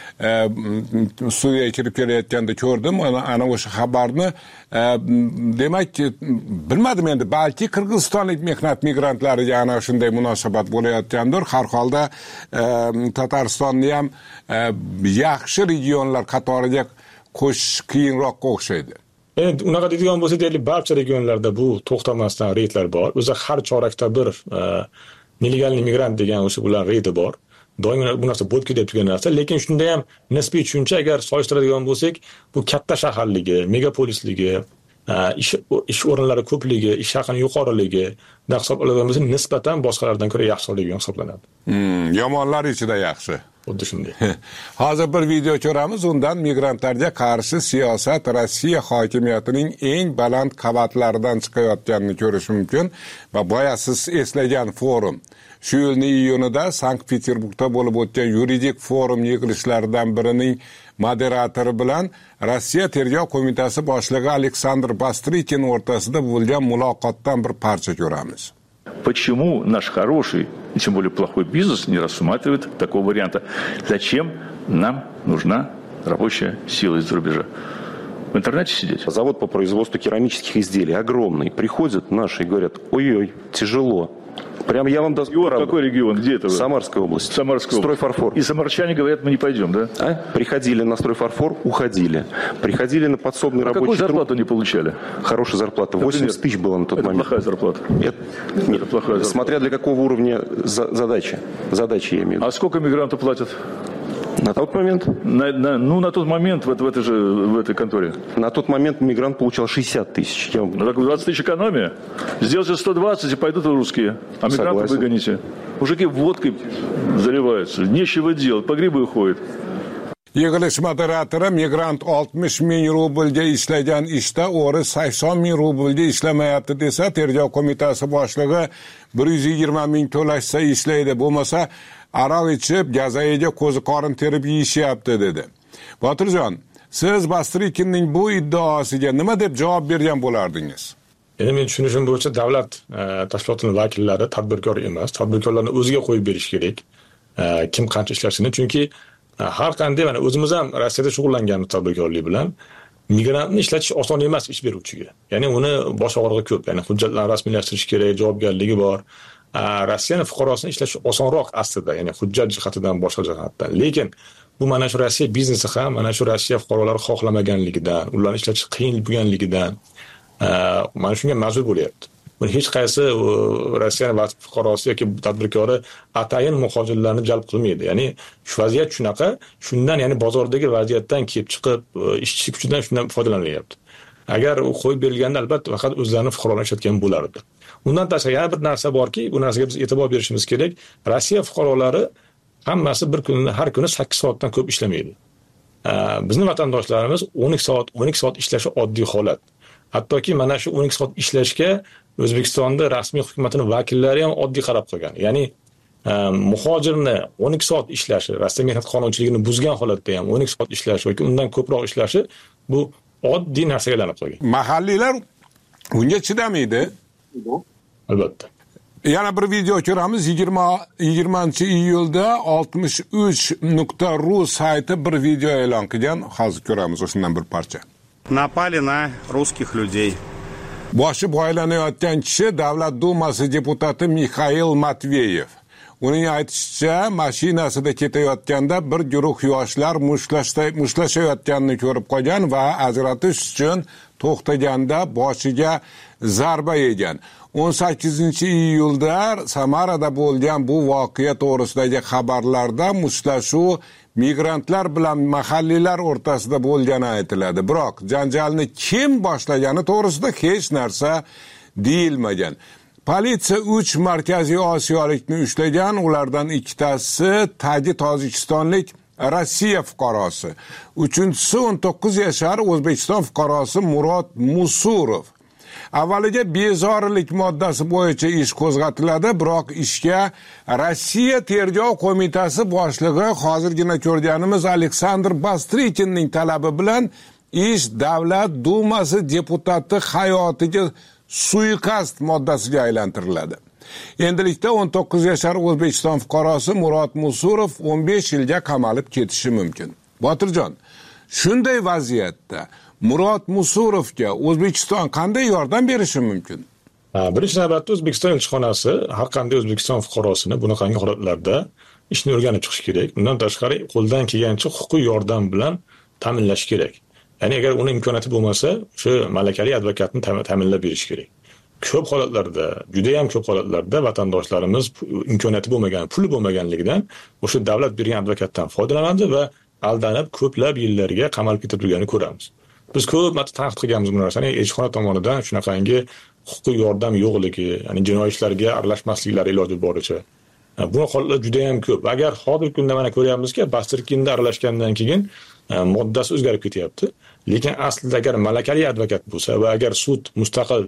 Studiyaga kirib kelayotganda ko'rdim ana o'sha xabarni. Demak, bilmadim endi, balki Qirg'izistonlik mehnat migrantlariga ana shunday munosabat bo'layotgandir. Har holda Tataristonni ham yaxshi regionlar qatoriga qo'shish qiyinroqqa o'xshaydi. Endi unaqa deydigan bo'lsa, deylik, barcha regionlarda bu to'xtamasdan reydlar bor. O'zi har chorakda bir nelegal migrant degan o'sha bular reydi bor. Doim bu narsa bo'lib ketib turgan narsa, lekin shunda ham nisbiy tushuncha agar solishtiradigan bo'lsak, bu katta shaharligi, megapolisligi, ish ish o'rinlari ko'pligi, ish haqining yuqoriligi da hisobladigan bo'lsa, nisbatan boshqalardan ko'ra yaxshiligi hisoblanadi. Hmm, yomonlar ichida yaxshi. Xuddi shunday. Hozir bir video ko'ramiz, undan migrantlarga qarshi siyosat Rossiya hokimiyatining eng baland qavatlaridan chiqayotganini ko'rish mumkin va boya siz eslagan forum shu yilning iyunida Sankt-Peterburgda bo'lib o'tgan yuridik forum yig'ilishlaridan birining moderatori bilan Rossiya Tergov qo'mitasi boshlig'i Aleksandr Bastrikin o'rtasida bo'lgan muloqotdan bir parcha ko'ramiz. Почему наш хороший и тем более плохой бизнес не рассматривает такого варианта? Зачем нам нужна рабочая сила из-за рубежа? В интернете сидеть? Завод по производству керамических изделий огромный. Приходят наши и говорят: ой-ой, тяжело. Прям я вам даю. Какой регион? Где это? Самарская область. Самарская область. Стройфарфор. И самарчане говорят: мы не пойдем, да? А? Приходили на стройфарфор, уходили. Приходили на подсобный а рабочий какую зарплату труд. Не получали? Хорошая зарплата. восемьдесят тысяч было на тот это момент. Плохая зарплата. Это, нет, это плохая зарплата. Смотря для какого уровня за, задачи. Задачи я имею в виду. А сколько мигранту платят? На тот момент? На, на, ну, на тот момент в, в, этой же, в этой конторе. На тот момент мигрант получал шестьдесят тысяч. Я... Ну, так двадцать тысяч экономия. Сделайте сто двадцать и пойдут русские. А мигрантов выгоните. Мужики водкой заливаются. Нечего делать. По грибы уходят. Yig'ilish moderatori migrant oltmish ming rublga ishlagan ishda o'ri sakson ming rublga ishlamayapti desa, tergov qo'mitasi boshlig'i bir yuz yigirma ming to'lashsa ishlaydi, bo'lmasa aroq ichib gazayiga ko'zi qorin terib yeyishyapti dedi. Botirjon, siz Bastrikinning bu iddaosiga nima deb javob bergan bo'lardingiz? Endi men tushunishim bo'yicha davlat tashkilotining vakillari tadbirkor emas, tadbirkorlarni o'ziga qo'yib berish kerak. Kim qancha ishlashini, chunki har qanday mana o'zimiz ham Rossiyada shug'ullanganmiz tadbirkorlik bilan. Migrantni ishlatish oson emas ish beruvchiga. Ya'ni uni bosh og'rig'i ko'p. Ya'ni hujjatlarni rasmiylashtirish kerak, javobgarligi bor. Rossiyaning fuqarosini ishlash osonroq aslida, ya'ni hujjat jihatidan, boshqa jihatdan. Lekin bu mana shu Rossiya biznesi ham mana shu Rossiya fuqarolari xohlamaganligidan, ularni ishlatish qiyin bo'lganligidan mana shunga majbur bo'lyapti. Buni hech qaysi Rossiya fuqarosi yoki tadbirkori atayin muhojirlarni jalb qilmaydi. Ya'ni shu vaziyat shunaqa, shundan ya'ni bozordagi vaziyatdan kelib chiqib, ishchi kuchidan shundan foydalanyapti. Agar u qo'yib berilganda albatta faqat o'zlarini fuqarolarini ishlatgan bo'lardi. Undan tashqari yana bir narsa borki, bu narsaga biz e'tibor berishimiz kerak. Rossiya fuqarolari hammasi bir kunda har kuni sakkiz soatdan ko'p ishlamaydi. Bizning vatandoshlarimiz o'n ikki soat, o'n ikki soat ishlashi oddiy holat. Hattoki mana shu o'n ikki soat ishlashga O'zbekistonda rasmiy hukumatning vakillari ham oddiy qarab qo'ygan. Ya'ni muhojirni o'n ikki soat ishlashi, Rossiya mehnat qonunchiligini buzgan holatda ham o'n ikki soat ishlashi yoki undan ko'proq ishlashi bu oddiy narsaga aylanib qolgan. Mahalliylar unga chidamaydi. Albatta. Yana bir video ko'ramiz. yigirmanchi iyulda oltmish uch nuqta ru sayti bir video e'lon qilgan. Hozir ko'ramiz o'shundan bir parcha. Напали на русских людей. Boshi boylanayotgan kishi Davlat Dumasi deputati Mikhail Matveyev. Uning aytishicha, mashinasida ketayotganda bir guruh yoshlar mushtlashayotganini ko'rib qolgan va ajratish uchun to'xtaganda boshiga zarba yegan. o'n sakkizinchi iyulda Samarada bo'lgan bu voqea to'g'risidagi xabarlarda mushtlashuv migrantlar bilan mahalliylar o'rtasida bo'lgani aytiladi. Biroq janjalni kim boshlagani to'g'risida hech narsa deyilmagan. Politsiya uch markaziy osiyolikni ushlagan, ulardan ikkitasi tagi tojikistonlik Rossiya fuqarosi. Uchinchisi o'n to'qqiz yashar O'zbekiston fuqarosi Murod Musurov. Avvaliga bezorilik moddasi bo'yicha ish qo'zg'atiladi, biroq ishga Rossiya tergov qo'mitasi boshlig'i hozirgina ko'rganimiz Aleksandr Bastrikinning talabi bilan ish Davlat Dumasi deputati hayotiga suiqasd moddasiga aylantiriladi. Endilikda o'n to'qqiz yashar O'zbekiston fuqarosi Murod Musurov o'n besh yilga qamalib ketishi mumkin. Botirjon, shunday vaziyatda Murod Musurovga O'zbekiston qanday yordam berishi mumkin? Birinchi navbatda O'zbekiston elchixonasi har qanday O'zbekiston fuqarosini bunaqangi holatlarda ishni o'rganib chiqish kerak. Bundan tashqari qo'ldan kelgancha huquqiy yordam bilan ta'minlash kerak. Ya'ni agar uning imkoniyati bo'lmasa, shu malakali advokatni ta'minlab berish kerak. Ko'p holatlarda, juda ham ko'p holatlarda vatandoshlarimiz imkoniyati bo'lmagan, puli bo'lmaganligidan o'sha davlat bergan advokatdan foydalanadi va aldanib ko'plab yillarga qamalib ketib turganini ko'ramiz. Biz ko'p marta tanqid qilganmiz bu narsani. Elchixona tomonidan shunaqangi huquqiy yordam yo'qligi, ya'ni jinoiy ishlarga aralashmasliklari iloji boricha. Bu holatlar juda ham ko'p. Agar hozirgi kunda mana ko'ryapmizki, Bastrikinda aralashgandan keyin moddasi o'zgarib ketyapti. Lekin aslida agar malakali advokat bo'lsa va agar sud mustaqil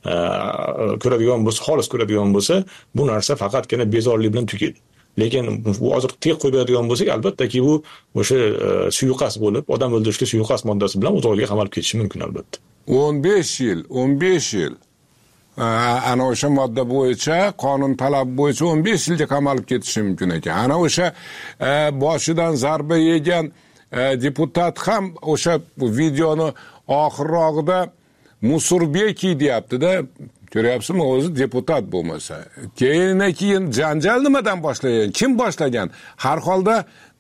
ko'radigan bo'lsa, xolis ko'radigan bo'lsa, bu narsa faqatgina bezorilik bilan tugaydi. Lekin bu hozir tek qo'yib beradigan bo'lsak, albattaki bu o'sha suiqasd bo'lib, odam o'ldirishga suiqasd moddasi bilan o'zog'iga qamalib ketishi mumkin albatta. o'n besh yil, o'n besh yil. Ana o'sha modda bo'yicha, qonun talab bo'yicha o'n besh yilga qamalib ketishi mumkin ekan. Ana o'sha boshidan zarba yegan deputat ham o'sha videoni oxirrog'ida Musurbeki deyapti-da. Ko'ryapsizmi, o'zi deputat bo'lmasa. Keyin keyin janjal nimadan boshlangan? Kim boshlagan? Har holda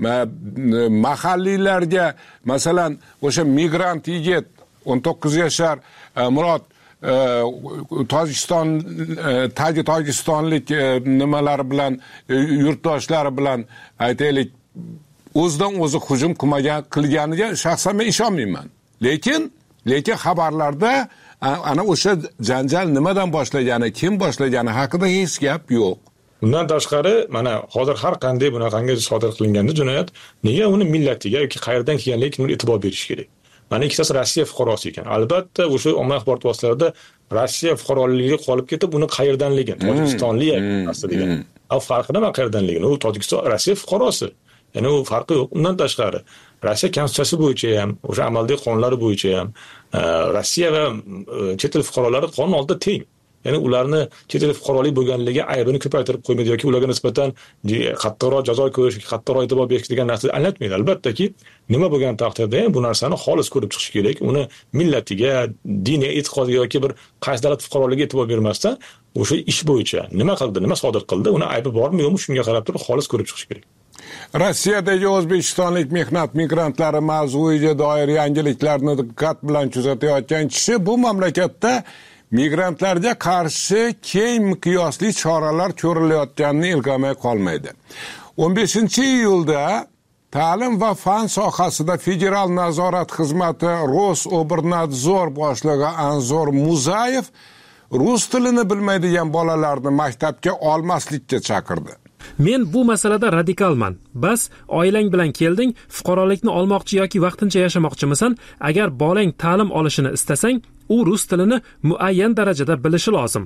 mahalliylarga, masalan, o'sha migrant yigit o'n to'qqiz yashar Murod Tojikiston tagi tojikistonlik nimalari bilan, yurtdoshlari bilan aytaylik o'zidan o'zi hujum qilmagan qilganiga shaxsan men ishonmayman. Lekin lekin xabarlarda ana o'sha janjal nimadan boshlagani, kim boshlagani haqida hech gap yo'q. Bundan tashqari, mana hozir har qanday bunaqangi sodir qilinganda jinoyat, nega uni millatiga yoki qayerdan kelganligiga kimdir e'tibor berish kerak? Mana ikkitasi Rossiya fuqarosi ekan. Albatta, o'sha ommaviy axborot vositalarida Rossiya fuqaroligiga qolib ketib, uni qayerdanligini, Tojikistonlik emas degan. Al farqi nima qayerdanligini? U Tojikiston Rossiya fuqarosi. Ya'ni u farqi yo'q. Undan tashqari, Rossiya konstitutsiyasi bo'yicha ham, o'sha amaldagi qonunlari bo'yicha ham Rossiya va chet el fuqarolari qonun oldida teng. Ya'ni ularni chet el fuqarolik bo'lganligi aybini ko'paytirib qo'ymaydi yoki ularga nisbatan qattiqroq jazo ko'rish, qattiqroq e'tibor berish degan narsani anglatmaydi. Albattaki, nima bo'lgan taqdirda ham bu narsani xolis ko'rib chiqish kerak. Uni millatiga, diniy e'tiqodiga yoki bir qaysi davlat fuqaroligiga e'tibor bermasdan o'sha ish bo'yicha nima qildi, nima sodir qildi, uni aybi bormi yo'qmi shunga qarab turib xolis ko'rib chiqish kerak. Rossiyadagi o'zbekistonlik mehnat migrantlari mavzuiga doir yangiliklarni diqqat bilan kuzatayotgan kishi bu mamlakatda migrantlarga qarshi keng miqyosli choralar ko'rilayotganini ilg'amay qolmaydi. o'n beshinchi iyulda ta'lim va fan sohasida federal nazorat xizmati Rosobernadzor boshlig'i Anzor Muzayev rus tilini bilmaydigan bolalarni maktabga olmaslikka chaqirdi. Men bu masalada radikalman. Bas, oilang bilan kelding, fuqarolikni olmoqchi yoki vaqtincha yashamoqchimisan? Agar bolang ta'lim olishini istasang, u rus tilini muayyan darajada bilishi lozim.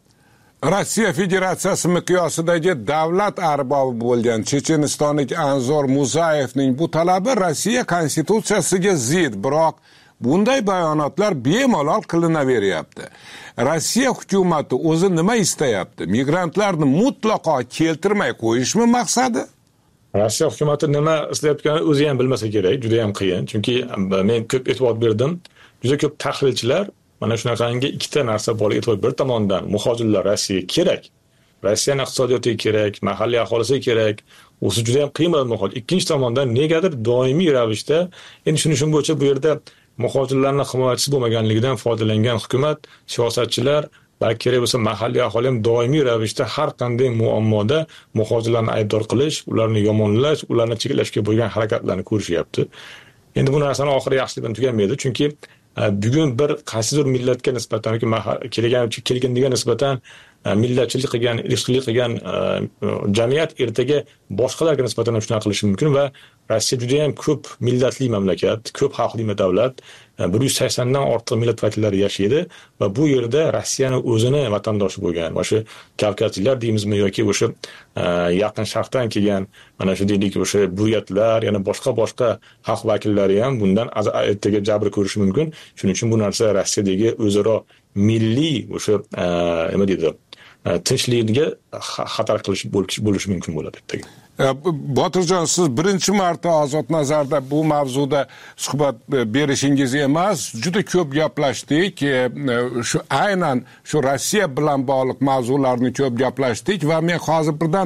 Rossiya Federatsiyasi miqyosidagi davlat arbobi bo'lgan chechenistonlik Anzor Muzayevning bu talabi Rossiya konstitutsiyasiga zid, biroq bunday bayonotlar bemalol qilinaveryapti. Rossiya hukumati o'zi nima istayapti? Migrantlarni mutlaqo keltirmay qo'yishmi maqsadi? Rossiya hukumati nima istayotganini o'zi ham bilmasa kerak, juda ham qiyin. Chunki men ko'p e'tibor berdim. Juda ko'p tahlilchilar mana shunaqangi ikkita narsa bor e'tibor bir tomondan muhojirlar Rossiyaga kerak. Rossiyaning iqtisodiyotiga kerak, mahalliy aholisiga kerak. O'zi juda ham qiyin bo'lmoqda. Ikkinchi tomondan negadir doimiy ravishda, endi shuni shun bo'yicha bu yerda muhojirlarning himoyachisi bo'lmaganligidan foydalangan hukumat, siyosatchilar, balki kerak bo'lsa mahalliy aholi ham doimiy ravishda har qanday muammoda muhojirlarni aybdor qilish, ularni yomonlash, ularni cheklashga bo'lgan harakatlarni ko'rishyapti. Endi bu narsani oxiri yaxshilik bilan tugamaydi, chunki bugun bir qaysidir millatga nisbatan yoki kelgan kelgandiga nisbatan millatchilik qilgan, irqchilik qilgan jamiyat ertaga boshqalarga nisbatan shunaqa qilishi mumkin va Rossiya juda ham ko'p millatli mamlakat, ko'p xalqli davlat, bir yuz saksondan ortiq millat vakillari yashaydi va bu yerda Rossiyaning o'zini vatandoshi bo'lgan, o'sha Kavkazliklar deymizmi yoki o'sha yaqin sharqdan kelgan mana shu deylik o'sha buriyatlar, yana boshqa-boshqa xalq vakillari ham bundan ertaga jabr ko'rishi mumkin. Shuning uchun bu narsa Rossiyadagi o'zaro milliy o'sha nima deydi, tinchligiga xatar qilish bo'lishi mumkin bo'ladi ertaga. Botirjon, siz birinchi marta Ozod Nazarda bu mavzuda suhbat berishingiz emas, juda ko'p gaplashdik. Shu aynan shu Rossiya bilan bog'liq mavzularni ko'p gaplashdik va men hozir birdan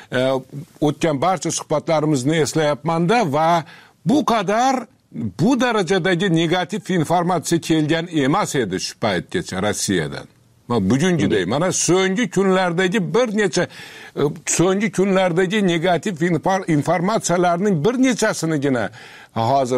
o'tgan barcha suhbatlarimizni eslayapman-da va bu qadar bu darajadagi negativ informatsiya kelgan emas edi shu paytgacha Rossiyadan. Bugungiday mana so'nggi kunlardagi bir necha so'nggi kunlardagi negativ informatsiyalarning bir nechasinigina hozir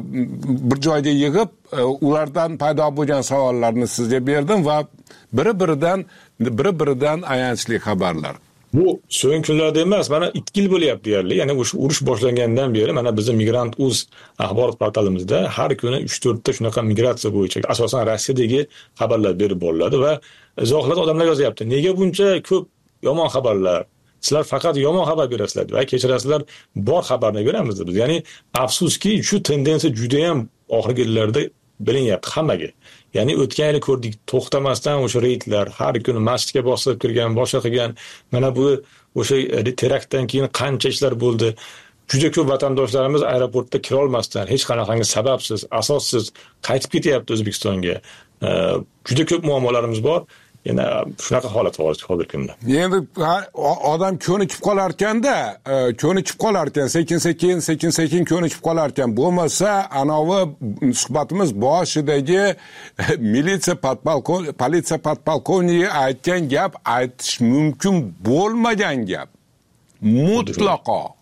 bir joyga yig'ib ulardan paydo bo'lgan savollarni sizga berdim va biri-biridan biri-biridan ayanchli xabarlar. Bu so'nggi kunlarda emas, mana ikki yil bo'lyapti deyarli. Ya'ni o'sha urush boshlangandan beri mana bizning Migrant uz axborot portalimizda har kuni uch to'rt ta shunaqa migratsiya bo'yicha asosan Rossiyadagi xabarlar berib boriladi va izohlarda odamlar yozyapti. Nega buncha ko'p yomon xabarlar? Sizlar faqat yomon xabar berasizlar va kechirasizlar, bor xabarni beramiz biz. Ya'ni afsuski shu tendensiya juda ham oxirgi yillarda bilinyapti hammaga. Ya'ni o'tgan yil ko'rdik, to'xtamasdan o'sha reydlar, har kuni masjidga bosib kirgan, boshqa qilgan. Mana bu o'sha teraktdan keyin qancha ishlar bo'ldi. Juda ko'p vatandoshlarimiz aeroportda kira olmasdan, hech qanaqangi sababsiz, asossiz qaytib ketyapti O'zbekistonga. Juda ko'p muammolarimiz bor. Yana shunaqa holat bor hozirgi kunda. Endi odam ko'nikib qolar ekanda, ko'nikib qolar ekan, sekin-sekin, sekin-sekin ko'nikib qolar ekan. Bo'lmasa, anovi suhbatimiz boshidagi militsiya podpolkovnik, politsiya podpolkovnigi aytgan gap aytish mumkin bo'lmagan gap. Mutlaqo.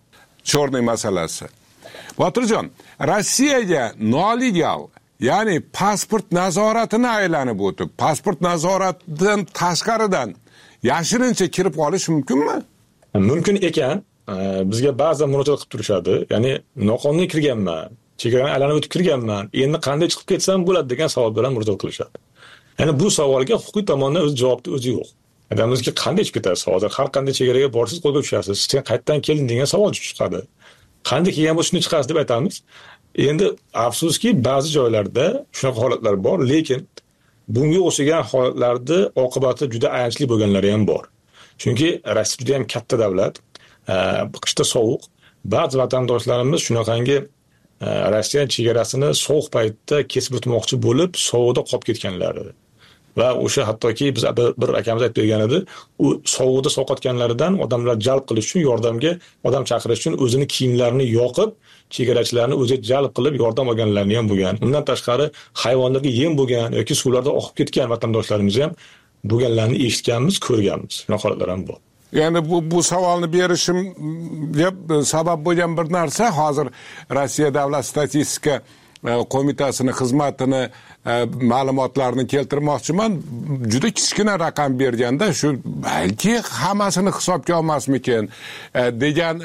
chorniy masalasi. Botirjon, Rossiyaga nolegal, ya'ni pasport nazoratini aylanib o'tib, pasport nazoratidan tashqaridan yashirincha kirib olish mumkinmi? Mumkin ekan. Bizga ba'zan murojaat qilib turishadi. Ya'ni noqonuniy kirganman, chegarani aylanib o'tib kirganman, endi qanday chiqib ketsam bo'ladi degan savol bilan murojaat qilishadi. Ya'ni bu savolga huquqiy tomondan o'z javobni o'zi yo'q. Aytamizki, qanday chiqib ketasiz? Hozir har qanday chegaraga borsiz qo'lga tushasiz. Sen qayerdan kelding degan savol chiqadi. Qanday kelgan bo'lsa shuni chiqasiz deb aytamiz. Endi afsuski ba'zi joylarda shunaqa holatlar bor, lekin bunga o'xshagan holatlarda oqibati juda ayanchli bo'lganlari ham bor. Chunki Rossiya juda ham katta davlat. Qishda sovuq. Ba'zi vatandoshlarimiz shunaqangi Rossiya chegarasini sovuq paytda kesib o'tmoqchi bo'lib, sovuqda qolib ketganlari. Va o'sha hattoki biz bir akamiz aytib bergan edi, u sovuqda sovqotganlaridan odamlar jalb qilish uchun yordamga odam chaqirish uchun o'zini kiyimlarini yoqib, chegarachilarni o'ziga jalb qilib yordam olganlarni ham bo'lgan. Undan tashqari hayvonlarga yem bo'lgan yoki suvlarda oqib ketgan vatandoshlarimiz ham bo'lganlarni eshitganmiz, ko'rganmiz. Shunaqa holatlar ham bor. Ya'ni bu bu savolni berishimga sabab bo'lgan bir narsa, hozir Rossiya Davlat statistika qo'mitasining xizmatini ma'lumotlarini keltirmoqchiman. Juda kichkina raqam berganda shu balki hammasini hisobga olmasmikin degan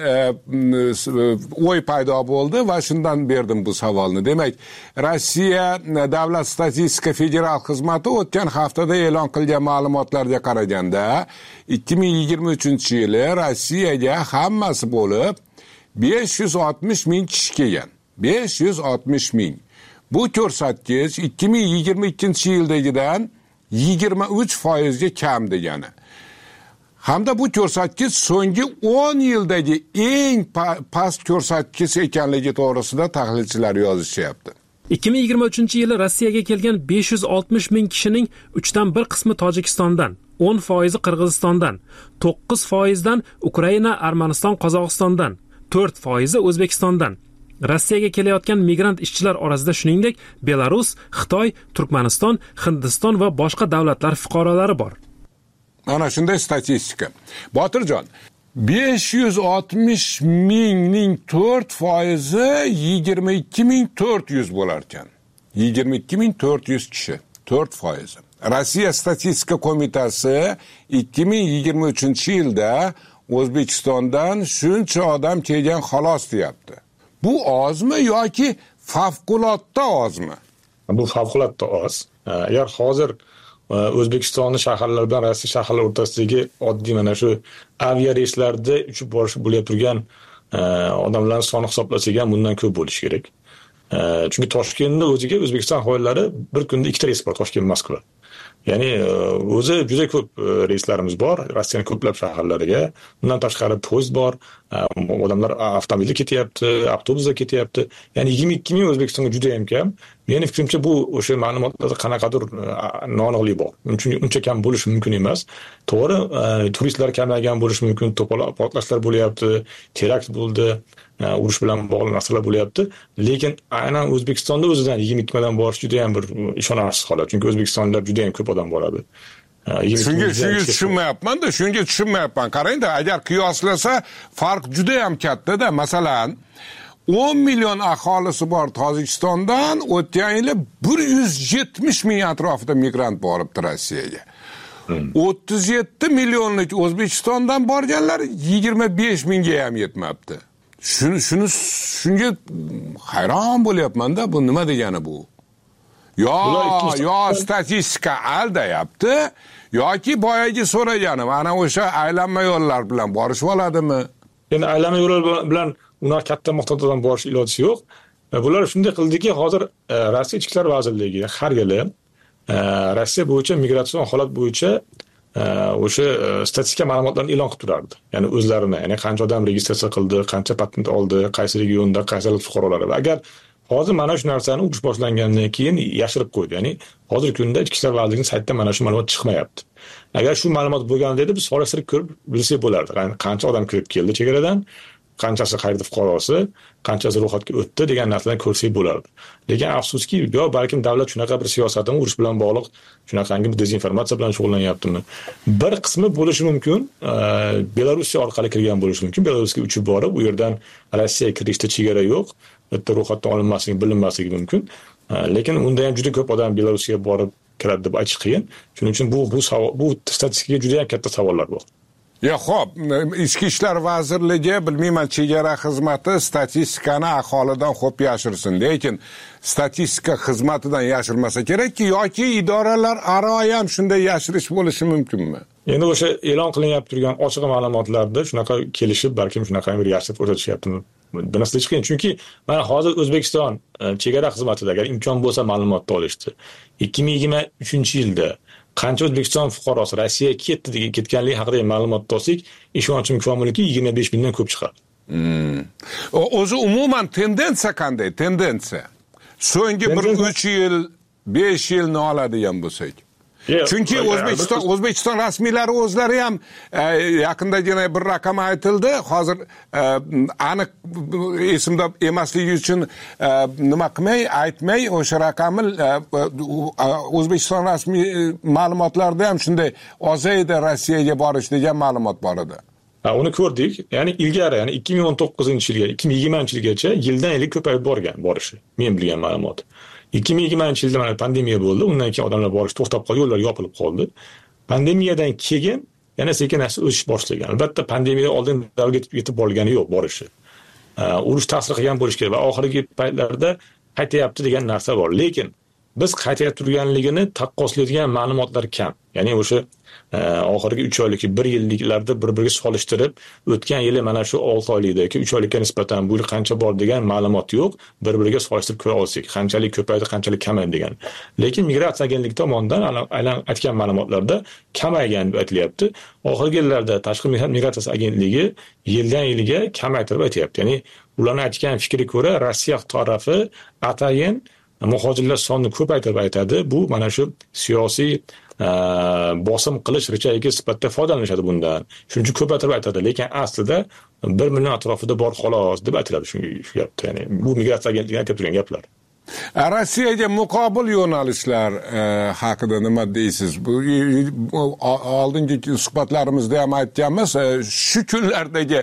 o'y paydo bo'ldi va shundan berdim bu savolni. Demak, Rossiya Davlat statistika federal xizmati o'tgan haftada e'lon qilgan ma'lumotlarga qaraganda ikki ming yigirma uchinchi yili Rossiyaga hammasi bo'lib besh yuz oltmish ming kishi kelgan. besh yuz oltmish ming. Bu ko'rsatkich ikki ming yigirma ikkinchi yildagidan yigirma uch foiz ga kam degani. Hamda bu ko'rsatkich so'nggi o'n yildagi eng past ko'rsatkich ekanligi to'g'risida tahlilchilar yozishyapti. ikki ming yigirma uchinchi yili Rossiyaga kelgan besh yuz oltmish ming kishining uchdan bir qismi Tojikistondan, o'n foizi Qirg'izistondan, to'qqiz foizdan Ukraina, Armaniston, Qozog'istondan, to'rt foizi O'zbekistondan. Rossiyaga kelayotgan migrant ishchilar orasida shuningdek Belarus, Xitoy, Turkmaniston, Hindiston va boshqa davlatlar fuqarolari bor. Mana shunday statistika. Botirjon, besh yuz oltmish mingning to'rt foizi yigirma ikki ming to'rt yuz bo'lar ekan. yigirma ikki ming to'rt yuz kishi, to'rt foizi. Rossiya statistika qo'mitasi ikki ming yigirma uchinchi yilda O'zbekistondan shuncha odam kelgan xolos deyapti. Bu ozmi yoki favqulodda ozmi? Bu favqulodda oz. Agar hozir O'zbekistonning shaharlari bilan Rossiya shaharlari o'rtasidagi oddiy mana shu avia reyslarda uchib borish bo'lib turgan odamlarning soni hisoblasak ham bundan ko'p bo'lishi kerak. Chunki Toshkentda o'ziga O'zbekiston havoyilari bir kunda ikkita reys bor, Toshkent Moskva. Ya'ni o'zi juda ko'p reyslarimiz bor Rossiyaning ko'plab shaharlariga. Bundan tashqari poyezd bor, odamlar avtomobilda ketyapti, avtobusda ketyapti. Ya'ni yigirma ikki ming O'zbekistonga juda ham kam. Meni fikrimcha bu o'sha ma'lumotlarda qanaqadir noaniqlik bor. Chunki uncha kam bo'lishi mumkin emas. To'g'ri, turistlar kamaygan bo'lishi mumkin, to'polon portlashlar bo'lyapti, terakt bo'ldi, urush bilan bog'liq narsalar bo'lyapti. Lekin aynan O'zbekistonda o'zidan yigirma ikki mingdan borish juda ham bir ishonarsiz holat. Chunki O'zbekistonda juda ham ko'p odam boradi. Shunga shunga tushunmayapman-da, shunga tushunmayapman. Qarang-da, agar qiyoslasa farq juda ham katta-da. Masalan, o'n million aholisi bor Tojikistondan o'tgan yili bir yuz yetmish ming atrofida migrant boribdi Rossiyaga. o'ttiz yetti millionlik O'zbekistondan borganlar yigirma besh mingga ham yetmabdi. Shuni shuni shunga hayron bo'lyapman-da, bu nima degani bu? Yo, yo statistika aldayapti, yoki boyagi so'raganim, ana o'sha aylanma yo'llar bilan borishib oladimi? Endi aylanma yo'llar bilan ular katta miqdordan borish iloji yo'q. Bular shunday qildiki, hozir Rossiya Ichki ishlar vazirligi har yili Rossiya bo'yicha migratsion holat bo'yicha o'sha statistika ma'lumotlarini e'lon qilib turardi. Ya'ni o'zlarini, ya'ni qancha odam registratsiya qildi, qancha patent oldi, qaysi regionda, qaysi fuqarolari. Va agar hozir mana shu narsani urush boshlangandan keyin yashirib qo'ydi. Ya'ni hozirgi kunda Ichki ishlar vazirligining saytida mana shu ma'lumot chiqmayapti. Agar shu ma'lumot bo'lganida biz solishtirib ko'rib bilsak bo'lardi. Qancha odam kirib keldi chegaradan, qanchasi qayerda fuqarosi, qanchasi ro'yxatga o'tdi degan narsalarni ko'rsak bo'lardi. Lekin afsuski, yo balkim davlat shunaqa bir siyosatini urush bilan bog'liq, shunaqangi bir dezinformatsiya bilan shug'ullanyaptimi? Bir qismi bo'lishi mumkin, Belorussiya orqali kirgan bo'lishi mumkin. Belarusga uchib borib, u yerdan Rossiyaga kirishda chegara yo'q, bitta ro'yxatdan olinmasligi, bilinmasligi mumkin. Lekin unda ham juda ko'p odam Belarusga borib kiradi deb aytish qiyin. Shuning uchun bu bu savol, bu statistikaga juda ham katta savollar bor. Ya xo'p, Ichki ishlar vazirligi, bilmayman, chegara xizmati statistikani aholidan xo'p yashirsin, lekin statistika xizmatidan yashirmasa kerakki, yoki idoralar aro ham shunday yashirish bo'lishi mumkinmi? Endi o'sha e'lon qilinyapti turgan ochiq ma'lumotlarda shunaqa kelishib, balkim shunaqa bir yashirib ko'rsatishyaptimi? Bunisi hech qiyin, chunki mana hozir O'zbekiston chegara xizmatida agar imkon bo'lsa ma'lumotni olishdi. ikki ming yigirma uchinchi yilda qancha O'zbekiston fuqarosi Rossiyaga ketdi degan ketganligi haqida ma'lumot olsak, ishonchim komilki yigirma besh mingdan ko'p chiqadi. Hmm. O'zi umuman tendensiya qanday? Tendensiya. So'nggi bir uch yil, besh yilni oladigan bo'lsak. Chunki O'zbekiston O'zbekiston rasmiylari o'zlari ham yaqindagina bir raqam aytildi. Hozir aniq esimda emasligi uchun nima qilmay, aytmay o'sha raqamni O'zbekiston rasmiy ma'lumotlarida ham shunday ozaydi Rossiyaga borish degan ma'lumot bor edi. Ha, uni ko'rdik. Ya'ni ilgari, ya'ni ikki ming o'n to'qqizinchi yilga, ikki ming yigirmanchi yilgacha yildan yilga ko'payib borgan borishi. Men bilgan ma'lumot. ikki ming yigirmanchi yilda mana pandemiya bo'ldi. Undan keyin odamlar borish to'xtab qoldi, yo'llar yopilib qoldi. Pandemiyadan keyin yana sekin-asta o'sish boshlagan. Albatta pandemiyadan oldin davrga yetib borgani yo'q borishi. Urush ta'sir qilgan bo'lishi kerak va oxirgi paytlarda qaytayapti degan narsa bor. Lekin biz qaytayib turganligini taqqoslaydigan ma'lumotlar kam. Ya'ni o'sha oxirgi uch oylik, bir yilliklarda bir-biriga solishtirib, o'tgan yili mana shu olti oylikdagi uch oylikka nisbatan bu yil qancha bor degan ma'lumot yo'q. Bir-biriga solishtirib ko'ra olsak, qanchalik ko'paydi, qanchalik kamaydi degan. Lekin migratsiya agentligi tomonidan aynan aytgan ma'lumotlarda kamaygan deb aytilyapti. Oxirgi yillarda tashqi mehnat migratsiyasi agentligi yildan yilga kamaytirib aytyapti. Ya'ni ularning aytgan fikriga ko'ra Rossiya tarafi atayin muhojirlar sonini ko'paytirib aytadi. Bu mana shu siyosiy bosim qilish richagi sifatida foydalanishadi bundan. Shuning uchun ko'paytirib aytadi, lekin aslida bir million atrofida bor xolos deb aytiladi shu gapda. Ya'ni bu migratsiya agentligiga aytib turgan gaplar. Rossiyaga muqobil yo'nalishlar haqida nima deysiz? Bu oldingi suhbatlarimizda ham aytganmiz, shu kunlardagi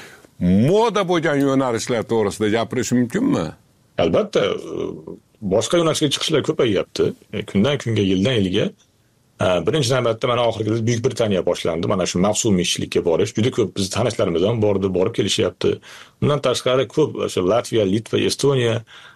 moda bo'lgan yo'nalishlar to'g'risida gapirish mumkinmi? Albatta, boshqa yo'nalishga chiqishlar ko'payyapti. Kundan kunga, yildan yilga. Birinchi navbatda mana oxirgi Buyuk Britaniya boshlandi. Mana shu mavsumiy ishlikka borish juda ko'p biz tanishlarimiz ham bordi, borib kelishyapti. Bundan tashqari ko'p o'sha Latviya, Litva, Estoniya,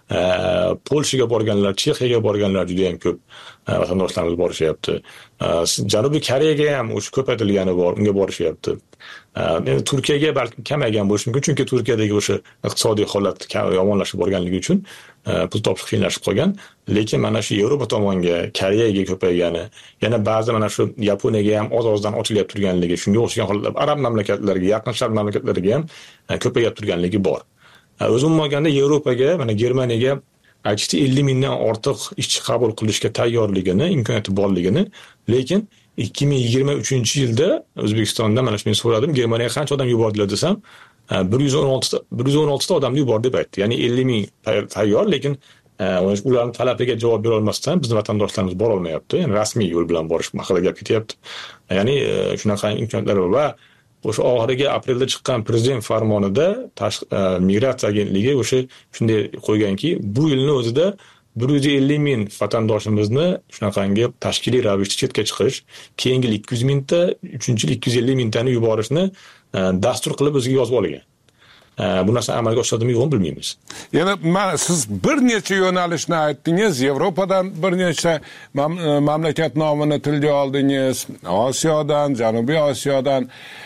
Polshaga borganlar, Chexiyaga borganlar juda ham ko'p vatandoshlarimiz borishyapti. Janubiy Koreyaga ham o'sha ko'paytirilgani bor, unga borishyapti. Endi Turkiyaga balki kamaygan bo'lishi mumkin, chunki Turkiyadagi o'sha iqtisodiy holat yomonlashib borganligi uchun pul topish qiyinlashib qolgan. Lekin mana shu Yevropa tomonga, Koreyaga ko'paygani, yana ba'zi mana shu Yaponiyaga ham oz-ozdan ochilyapti turganligi, shunga o'xshagan holatlar arab mamlakatlariga, yaqin sharq mamlakatlariga ham ko'payib turganligi bor. O'zim olganda Yevropaga, mana Germaniyaga aytishdi ellik mingdan ortiq ishchi qabul qilishga tayyorligini, imkoniyati borligini, lekin ikki ming yigirma uchinchi yilda O'zbekistonda mana shuni so'radim, Germaniyaga qancha odam yubordilar desam, bir yuz o'n olti ta bir yuz o'n olti ta odamni yubordi deb aytdi. Ya'ni ellik ming tayyor, lekin ularning talabiga javob bera olmasdan bizning vatandoshlarimiz bora olmayapti. Ya'ni rasmiy yo'l bilan borish haqida gap ketyapti. Ya'ni shunaqa imkoniyatlar bor va o'sha oxirgi aprelda chiqqan prezident farmonida tashqi migratsiya agentligi o'sha shunday qo'yganki, bu yilning o'zida bir yuz ellik ming vatandoshimizni shunaqangi tashkiliy ravishda chetga chiqish, keyingi ikki yuz mingta, uchinchi yil ikki yuz ellik mingtani yuborishni dastur qilib o'ziga yozib olgan. Bu narsa amalga oshadimi yo'qmi bilmaymiz. Yana siz bir necha yo'nalishni aytdingiz, Yevropadan bir necha mamlakat nomini tilga oldingiz, Osiyodan, Janubiy Osiyodan.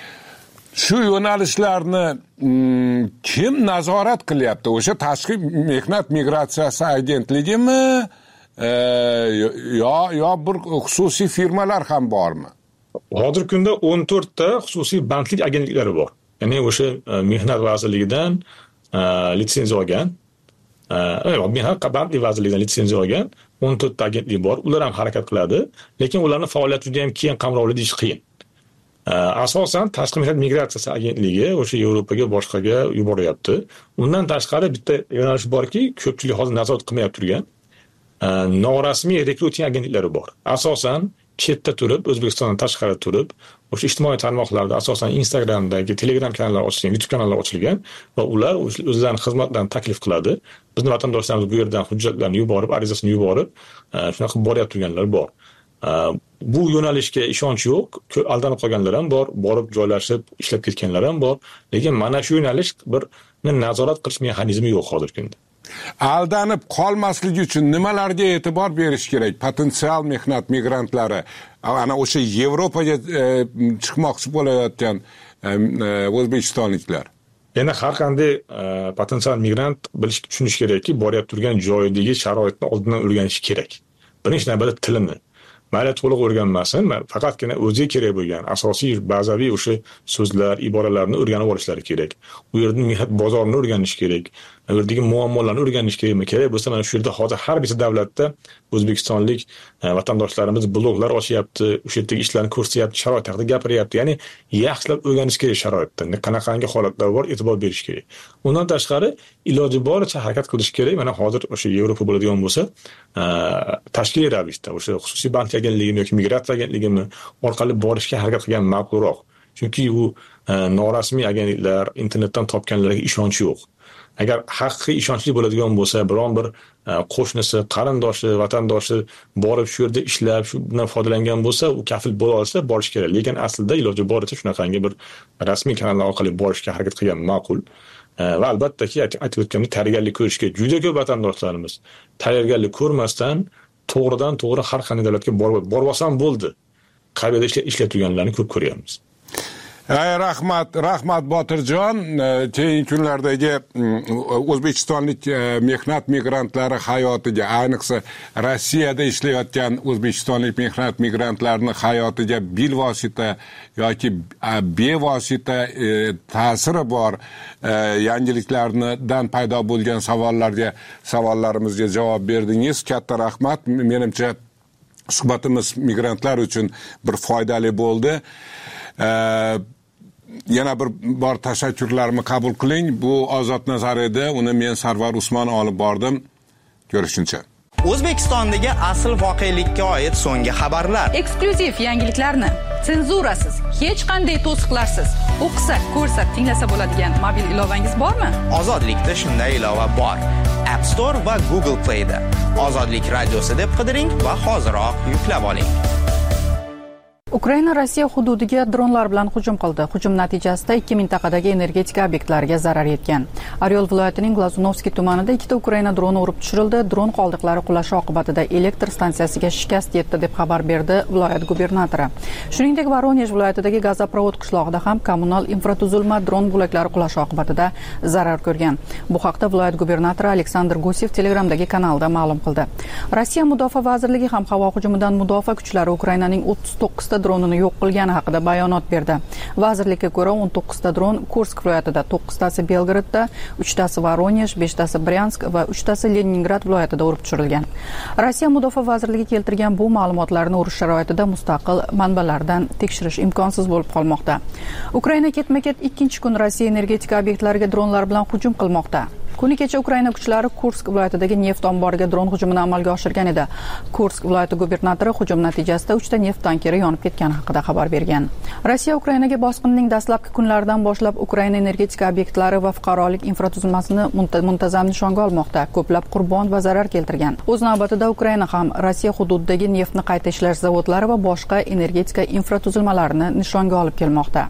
Shu yo'nalishlarni kim nazorat qilyapti? O'sha tashqi mehnat migratsiyasi agentligimi yo yo bir xususiy firmalar ham bormi? Hozirgi kunda o'n to'rt ta xususiy bandlik agentliklari bor. Ya'ni o'sha mehnat vazirligidan litsenziya olgan, mehnat bandlik vazirligidan litsenziya olgan o'n to'rt ta agentlik bor. Ular ham harakat qiladi, lekin ularning faoliyati juda ham keng qamrovli deyish qiyin. asosan tashqi mehnat migratsiyasi agentligi o'sha Yevropaga boshqaga yuboryapti. Undan tashqari bitta yo'nalish borki, ko'pchilik hozir nazorat qilmayapti turgan norasmiy rekruting agentliklari bor. Asosan chetda turib, O'zbekistondan tashqarida turib, o'sha ijtimoiy tarmoqlarda, asosan Instagramdagi, Telegram kanallari ochilgan, YouTube kanallari ochilgan va ular o'zlarining xizmatlarini taklif qiladi. Bizning vatandoshlarimiz bu yerdan hujjatlarni yuborib, arizasini yuborib, shunaqa qilib boryapti turganlar bor. Bu yo'nalishga ishonch yo'q, aldanib qolganlar ham bor, borib joylashib ishlab ketganlar ham bor, lekin mana shu yo'nalish bir nazorat qilish mexanizmi yo'q hozirgi kunda. Aldanib qolmasligi uchun nimalarga e'tibor berish kerak? Potensial mehnat migrantlari, ana o'sha Yevropaga chiqmoqchi bo'layotgan o'zbekistonliklar. Yana har qanday potensial migrant bilish, tushunish kerakki, boryapti turgan joyidagi sharoitni oldindan o'rganish kerak. Birinchi navbatda tilini mayli to'liq o'rganmasin, faqatgina o'ziga kerak bo'lgan asosiy bazaviy o'sha so'zlar, iboralarni o'rganib olishlari kerak. U yerning mehnat bozorini o'rganish kerak. U yerdagi muammolarni o'rganish kerakmi? Kerak bo'lsa, mana shu yerda hozir har bir davlatda o'zbekistonlik vatandoshlarimiz bloglar ochyapti, o'sha yerdagi ishlarni ko'rsatyapti, sharoit haqida gapiryapti. Ya'ni yaxshilab o'rganish kerak sharoitda. Qanaqangi holatlar bor, e'tibor berish kerak. Undan tashqari iloji boricha harakat qilish kerak. Mana hozir o'sha Yevropa bo'ladigan bo'lsa, tashkiliy ravishda o'sha xususiy bank agentligimi yoki migratsiya agentligimi orqali borishga harakat qilgan ma'qulroq. Chunki u norasmiy agentliklar, internetdan topganlarga ishonch yo'q. Agar haqiqiy ishonchli bo'ladigan bo'lsa, biron bir qo'shnisi, qarindoshi, vatandoshi borib shu yerda ishlab, shu bilan foydalangan bo'lsa, u kafil bo'la olsa borish kerak. Lekin aslida iloji boricha shunaqangi bir rasmiy kanallar orqali borishga harakat qilgan ma'qul. Va albattaki aytib o'tganimdek tayyorgarlik ko'rishga juda ko'p vatandoshlarimiz tayyorgarlik ko'rmasdan to'g'ridan to'g'ri har qanday davlatga borib bormasam bo'ldi. Qaybada ishlayotib turganlarni ko'p ko'ryapmiz. Ay, rahmat, rahmat Botirjon. Keyingi kunlardagi o'zbekistonlik mehnat migrantlari hayotiga, ayniqsa Rossiyada ishlayotgan o'zbekistonlik mehnat migrantlarning hayotiga bilvosita yoki bevosita ta'siri bor yangiliklardan paydo bo'lgan savollarga, savollarimizga javob berdingiz. Katta rahmat. Menimcha suhbatimiz migrantlar uchun bir foydali bo'ldi. Yana bir bor tashakkurlarni qabul qiling. Bu Ozod Nazar edi. Uni men Sarvar Usmon olib bordim. Ko'rishguncha. O'zbekistondagi asl voqelikka oid so'nggi xabarlar, eksklyuziv yangiliklarni senzurasiz, hech qanday to'siqlarsiz o'qisa, ko'rsa, tinglasa bo'ladigan mobil ilovangiz bormi? Ozodlikda shunday ilova bor. App Store va Google Play da. Ozodlik radiosi deb qidiring va hoziroq yuklab oling. Ukraina Rossiya hududiga dronlar bilan hujum qildi. Hujum natijasida ikki mintaqadagi energetika obyektlariga zarar yetgan. Oryol viloyatining Glazunovskiy tumanida ikkita Ukraina droni urib tushirildi. Dron qoldiqlari qulashi oqibatida elektr stansiyasiga shikast yetdi deb xabar berdi viloyat gubernatori. Shuningdek, Voronej viloyatidagi Gazoprovod qishlog'ida ham kommunal infratuzilma dron bo'laklari qulashi oqibatida zarar ko'rgan. Bu haqda viloyat gubernatori Aleksandr Gusev Telegramdagi kanalida ma'lum qildi. Rossiya mudofaa vazirligi ham havo hujumidan mudofaa kuchlari Ukrainaning o'ttiz to'qqizta dronini yo'q qilgani haqida bayonot berdi. Vazirlikka ko'ra o'n to'qqizta dron Kursk viloyatida, to'qqiztasi Belgradda, uchtasi Voronej, beshtasi Bryansk va uchtasi Leningrad viloyatida urib tushirilgan. Rossiya mudofaa vazirligi keltirgan bu ma'lumotlarni urush sharoitida mustaqil manbalardan tekshirish imkonsiz bo'lib qolmoqda. Ukraina ketma-ket ikkinchi kun Rossiya energetika obyektlariga dronlar bilan hujum qilmoqda. Kuni kecha Ukraina kuchlari Kursk viloyatidagi neft omboriga dron hujumini amalga oshirgan edi. Kursk viloyati gubernatori hujum natijasida uchta neft tankeri yonib ketgani haqida xabar bergan. Rossiya Ukrainaga bosqinning dastlabki kunlaridan boshlab Ukraina energetika obyektlari va fuqarolik infratuzilmasini muntazam nishonga olmoqda. Ko'plab qurbon va zarar keltirgan. O'z navbatida Ukraina ham Rossiya hududidagi neftni qayta ishlash zavodlari va boshqa energetika infratuzilmalarini nishonga olib kelmoqda.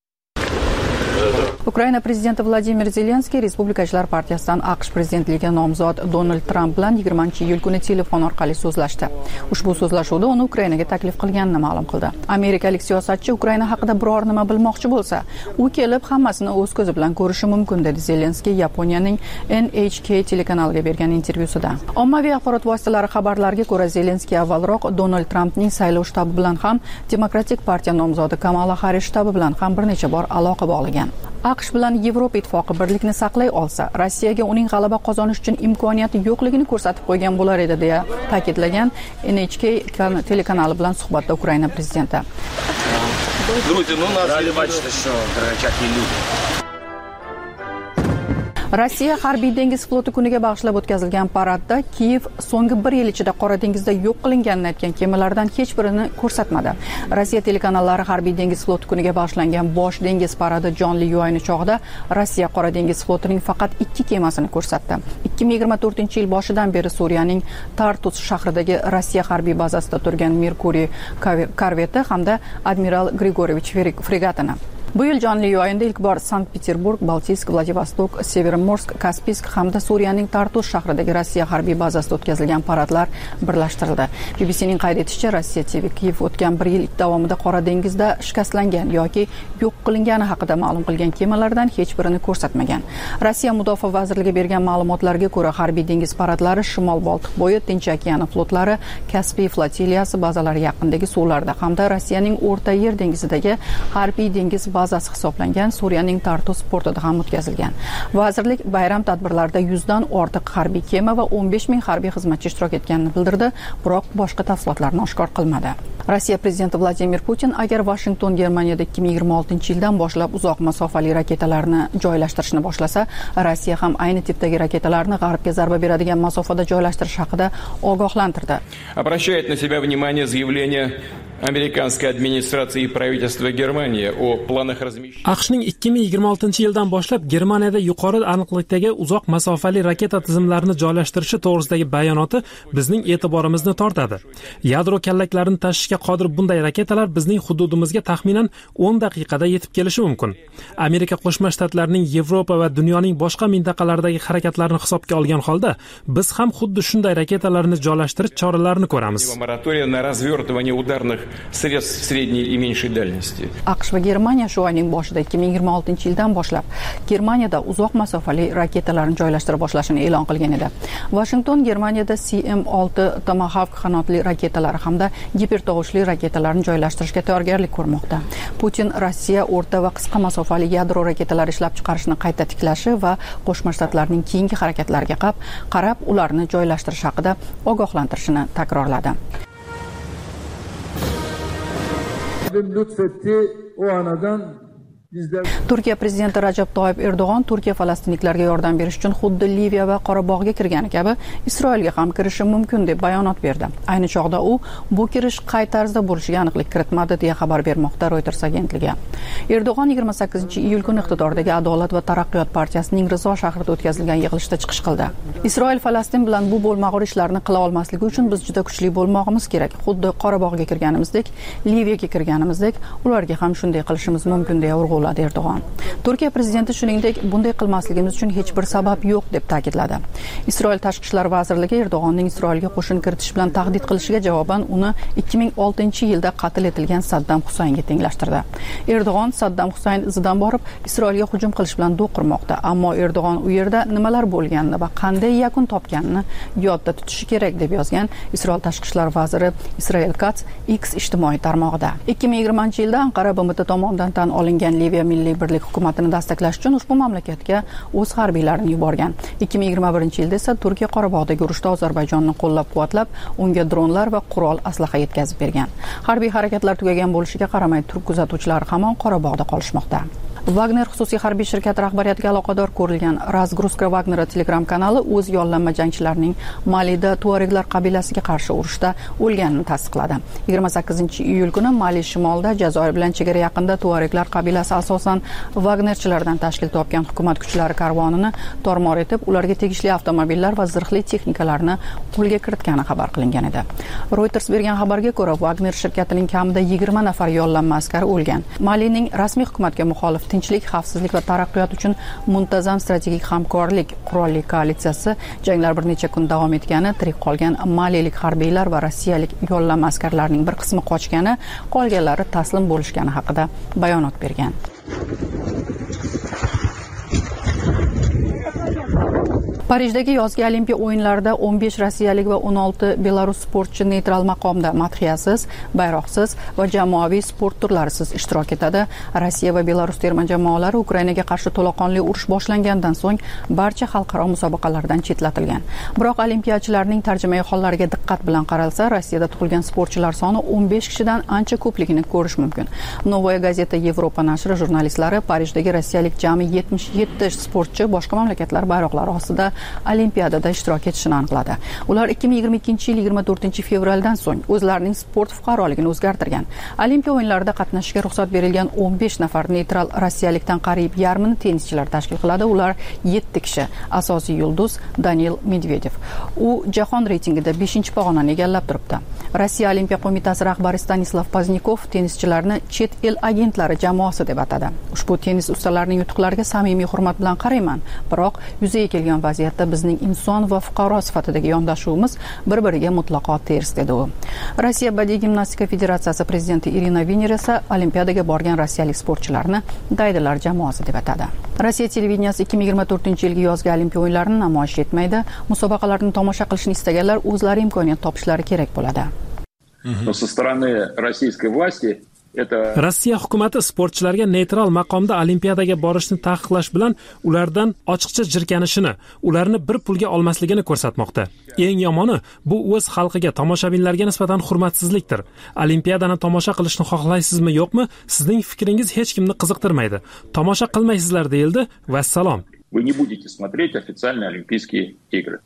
Ukraina prezidenti Vladimir Zelenskiy Respublikachilar partiyasidan AQSh prezidentligiga nomzod Donald Tramp bilan yigirmanchi iyul kuni telefon orqali so'zlashdi. Ushbu so'zlashuvda uni Ukrainaga taklif qilganini ma'lum qildi. Amerikalik siyosatchi Ukraina haqida biror nima bilmoqchi bo'lsa, u kelib hammasini o'z ko'zi bilan ko'rishi mumkin, dedi Zelenskiy Yaponiyaning N H K telekanaliga bergan intervyusida. Ommaviy axborot vositalari xabarlariga ko'ra, Zelenskiy avvalroq Donald Trampning saylov shtabi bilan ham Demokratik partiya nomzodi Kamala Harris shtabi bilan ham bir necha bor aloqa bog'lagan. AQSh bilan Yevropa ittifoqi birlikni saqlay olsa, Rossiyaga uning g'alaba qozonish uchun imkoniyati yo'qligini ko'rsatib qo'ygan bo'lar edi, deya ta'kidlagan N H K telekanali bilan suhbatda Ukraina prezidenti. Друзья, ну нас... Рады бачить, что какие люди. Rossiya harbiy dengiz floti kuniga bag'ishlab o'tkazilgan paradda Kiyev so'nggi bir yil ichida Qora dengizda yo'q qilinganini aytgan kemalardan hech birini ko'rsatmadi. Rossiya telekanallari harbiy dengiz floti kuniga bag'ishlangan bosh dengiz paradi jonli yo'yini chog'ida Rossiya Qora dengiz flotining faqat ikki kemasini ko'rsatdi. ikki ming yigirma to'rtinchi yil boshidan beri Suriyaning Tartus shahridagi Rossiya harbiy bazasida turgan Merkuriy korveti hamda Admiral Grigoriyevich fregatini. Bu yil jonli yo'yinda ilk bor Sankt-Peterburg, Baltiysk, Vladivostok, Severomorsk, Kaspiysk hamda Suriyaning Tartus shahridagi Rossiya harbiy bazasida o'tkazilgan paradlar birlashtirildi. B B C'ning qayd etishicha, Rossiya T V Kiyev o'tgan bir yil davomida Qora dengizda shikastlangan yoki yo'q qilingani haqida ma'lum qilgan kemalardan hech birini ko'rsatmagan. Rossiya mudofaa vazirligi bergan ma'lumotlarga ko'ra, harbiy dengiz paradlari Shimol Boltiq bo'yi, Tinch okeani flotlari, Kaspiy flotiliyasi bazalari yaqinidagi suvlarda hamda Rossiyaning O'rta Yer dengizidagi harbiy dengiz bazasi hisoblangan Suriyaning Tartus portida ham o'tkazilgan. Vazirlik bayram tadbirlarida yuzdan ortiq harbiy kema va o'n besh ming harbiy xizmatchi ishtirok etganini bildirdi, biroq boshqa tafsilotlarni oshkor qilmadi. Rossiya prezidenti Vladimir Putin agar Washington Germaniyada ikki ming yigirma oltinchi yildan boshlab uzoq masofali raketalarni joylashtirishni boshlasa, Rossiya ham ayni tipdagi raketalarni G'arbga zarba beradigan masofada joylashtirish haqida ogohlantirdi. Обращает на себя внимание заявление amerikanskiy administratsiya и правительства Germaniya o planах размещения. AQShning ikki ming yigirma oltinchi yildan boshlab Germaniyada yuqori aniqlikdagi uzoq masofali raketa tizimlarini joylashtirishi to'g'risidagi bayonoti bizning e'tiborimizni tortadi. Yadro kallaklarini tashishga qodir bunday raketalar bizning hududimizga taxminan o'n daqiqada yetib kelishi mumkin. Amerika Qo'shma Shtatlarining Yevropa va dunyoning boshqa mintaqalaridagi harakatlarini hisobga olgan holda, biz ham xuddi shunday raketalarni joylashtirish choralarini ko'ramiz. Моратория на развертывание ударных средств средней и меньшей дальности. AQSh va Germaniya shu oyning boshida ikki ming yigirma oltinchi yildan boshlab Germaniyada uzoq masofali raketalarni joylashtira boshlashini e'lon qilgan edi. Washington Germaniyada C M olti Tomahawk qanotli raketalari hamda gipertovushli raketalarni joylashtirishga tayyorgarlik ko'rmoqda. Putin Rossiya o'rta va qisqa masofali yadro raketalari ishlab chiqarishni qayta tiklashi va Qo'shma Shtatlarning keyingi harakatlariga qarab ularni joylashtirish haqida ogohlantirishini takrorladi. Lütfetti o anadan Turkiya prezidenti Rajab Toyyib Erdo'g'on Turkiya falastinliklarga yordam berish uchun xuddi Liviya va Qorabog'ga kirgani kabi Isroilga ham kirishi mumkin deb bayonot berdi. Ayni chog'da u bu kirish qay tarzda bo'lishiga aniqlik kiritmadi deya xabar bermoqda Reuters agentligi. Erdo'g'on yigirma sakkizinchi iyul kuni iqtidordagi Adolat va taraqqiyot partiyasining Rizo shahrida o'tkazilgan yig'ilishda chiqish qildi. Isroil Falastin bilan bu bo'lmag'ur ishlarni qila olmasligi uchun biz juda kuchli bo'lmog'imiz kerak. Xuddi Qorabog'ga kirganimizdek, Liviyaga kirganimizdek, ularga ham shunday qilishimiz mumkin deya urg'uladi Erdo'g'on. Turkiya prezidenti shuningdek, bunday qilmasligimiz uchun hech bir sabab yo'q deb ta'kidladi. Isroil tashqi ishlar vazirligi Erdo'g'onning Isroilga qo'shin kiritish bilan tahdid qilishiga javoban uni ikki ming oltinchi yilda qatl etilgan Saddam Husaynga tenglashtirdi. Erdo'g'on Saddam Husayn izidan borib Isroilga hujum qilish bilan do'q qurmoqda, ammo Erdo'g'on u yerda nimalar bo'lganini va qanday yakun topganini yodda tutishi kerak deb yozgan Isroil tashqi ishlar vaziri Israel Katz X ijtimoiy tarmog'ida. ikki ming yigirmanchi yilda Anqara B M T tomonidan tan olingan Liviya milliy birlik hukumatini dasturlash uchun ushbu mamlakatga o'z harbiylarini yuborgan. ikki ming yigirma birinchi yilda esa Turkiya Qorabog'dagi urushda Ozarbayjonni qo'llab-quvvatlab, unga dronlar va qurol aslaha yetkazib bergan. Harbiy harakatlar tugagan bo'lishiga qaramay, turk kuzatuvchilari hamon Qorabog'da qolishmoqda. Wagner xususiy harbiy shirkati rahbariyatiga aloqador ko'rilgan Razgruska Wagner Telegram kanali o'z yollanma jangchilarining Malida Tuareglar qabilasiga qarshi urushda o'lganini tasdiqladi. yigirma sakkizinchi iyul kuni Mali shimolida Jazoir bilan chegara yaqinida Tuareglar qabilasi asosan Wagnerchilardan tashkil topgan hukumat kuchlari karvonini tormor etib, ularga tegishli avtomobillar va zirhli texnikalarni qo'lga kiritgani xabar qilingan edi. Reuters bergan xabarga ko'ra, Wagner shirkatining kamida yigirma nafar yollanma askari o'lgan. Malining rasmiy hukumatga muxolif tinchlik, xavfsizlik va taraqqiyot uchun muntazam strategik hamkorlik qurolli koalitsiyasi janglar bir necha kun davom etgani, tirik qolgan malilik harbiylar va rossiyalik yollanma askarlarning bir qismi qochgani, qolganlari taslim bo'lishgani haqida bayonot bergan. Parijdagi yozgi Olimpiya o'yinlarida o'n besh rossiyalik va o'n olti belarus sportchi neytral maqomda madhiyasiz, bayroqsiz va jamoaviy sport turlarisiz ishtirok etadi. Rossiya va Belarus terma jamoalari Ukrainaga qarshi to'laqonli urush boshlangandan so'ng barcha xalqaro musobaqalardan chetlatilgan. Biroq olimpiyachilarning tarjimai hollariga diqqat bilan qaralsa, Rossiyada tug'ilgan sportchilar soni o'n besh kishidan ancha ko'pligini ko'rish mumkin. Novaya gazeta Yevropa nashri jurnalistlari Parijdagi rossiyalik jami yetmish yetti sportchi boshqa mamlakatlar bayroqlari ostida Olimpiadada ishtirok etishini aniqladi. Ular ikki ming yigirma ikkinchi yil yigirma to'rtinchi fevraldan so'ng o'zlarining sport fuqaroligini o'zgartirgan. Olimpiya o'yinlarida qatnashishga ruxsat berilgan o'n besh nafar neytral rossiyalikdan qariyb yarmini tennischilar tashkil qiladi. Ular yetti kishi. Asosiy yulduz Daniil Medvedev. U jahon reytingida beshinchi pog'onani egallab turibdi. Rossiya Olimpiya qo'mitasi rahbari Stanislav Poznikov tennischilarni chet el agentlari jamoasi deb atadi. Ushbu tennis ustalarining yutuqlariga samimiy hurmat bilan qarayman, biroq yuzaga kelgan vaziyatda bizning inson va fuqaro sifatidagi yondashuvimiz bir-biriga mutlaqo ters dedi u. Rossiya badiiy gimnastika federatsiyasi prezidenti Irina Viner esa Olimpiadaga borgan rossiyalik sportchilarni daydilar jamoasi deb atadi. Rossiya televideniyasi ikki ming yigirma to'rtinchi yilgi yozgi Olimpiya o'yinlarini namoyish etmaydi. Musobaqalarni tomosha qilishni istaganlar o'zlari imkoniyat topishlari kerak bo'ladi. Со стороны российской власти Rossiya hukumati sportchilarga neytral maqomda Olimpiadaga borishni taqiqlash bilan ulardan ochiqcha jirkanishini, ularni bir pulga olmasligini ko'rsatmoqda. Eng yomoni bu o'z xalqiga, tomoshabinlarga nisbatan hurmatsizlikdir. Olimpiadani tomosha qilishni xohlaysizmi, yo'qmi? Sizning fikringiz hech kimni qiziqtirmaydi. Tomosha qilmaysizlar deyildi. Vassalom. Вы не будете смотреть официальные Олимпийские игры.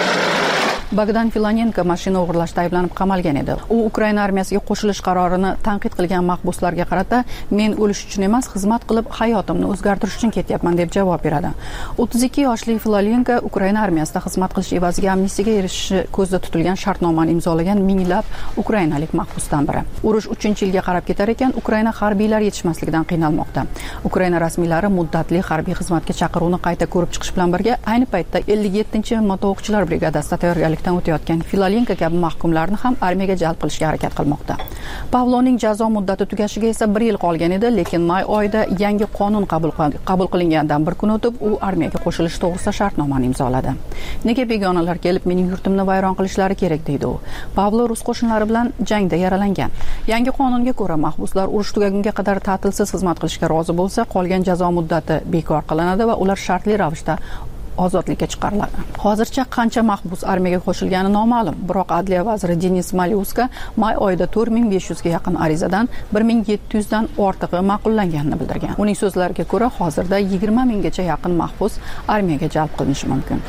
Bogdan Filanenko mashina o'g'irlashda ayblanib qamalgan edi. U Ukraina armiyasiga qo'shilish qarorini tanqid qilgan mahbuslarga qarata, men o'lish uchun emas, xizmat qilib hayotimni o'zgartirish uchun ketyapman deb javob beradi. o'ttiz ikki yoshli Filanenko Ukraina armiyasida xizmat qilish evaziga amnistiyaga erishishi ko'zda tutilgan shartnomani imzolagan minglab ukrainalik mahbusdan biri. Urush uchinchi yilga qarab ketar ekan, Ukraina harbiylar yetishmasligidan qiynalmoqda. Ukraina rasmiylari muddatli harbiy xizmatga chaqiruvni qayta ko'rib chiqish bilan birga ayni paytda ellik yettinchi moto'qchilar brigadasida tayyorgarlik o'tayotgan Filalenko kabi mahkumlarni ham armiyaga jalb qilishga harakat qilmoqda. Pavlovning jazo muddati tugashiga esa bir yil qolgan edi, lekin may oyida yangi qonun qabul qabul qilingandan bir kun o'tib u armiyaga qo'shilish to'g'risida shartnomani imzoladi. Nega begonalar kelib mening yurtimni vayron qilishlari kerak deydi u. Pavlo rus qo'shinlari bilan jangda yaralangan. Yangi qonunga ko'ra mahbuslar urush tugagunga qadar ta'tilsiz xizmat qilishga rozi bo'lsa, qolgan jazo muddati bekor qilinadi va ular shartli ravishda ozodlikka chiqariladi. Hozircha qancha mahbus armiyaga qo'shilgani noma'lum, biroq Adliya vaziri Denis Malyuska may oyida to'rt ming besh yuzga yaqin arizadan bir ming yetti yuzdan ortig'i ma'qullanganini bildirgan. Uning so'zlariga ko'ra, hozirda yigirma minggacha yaqin mahbus armiyaga jalb qilinishi mumkin.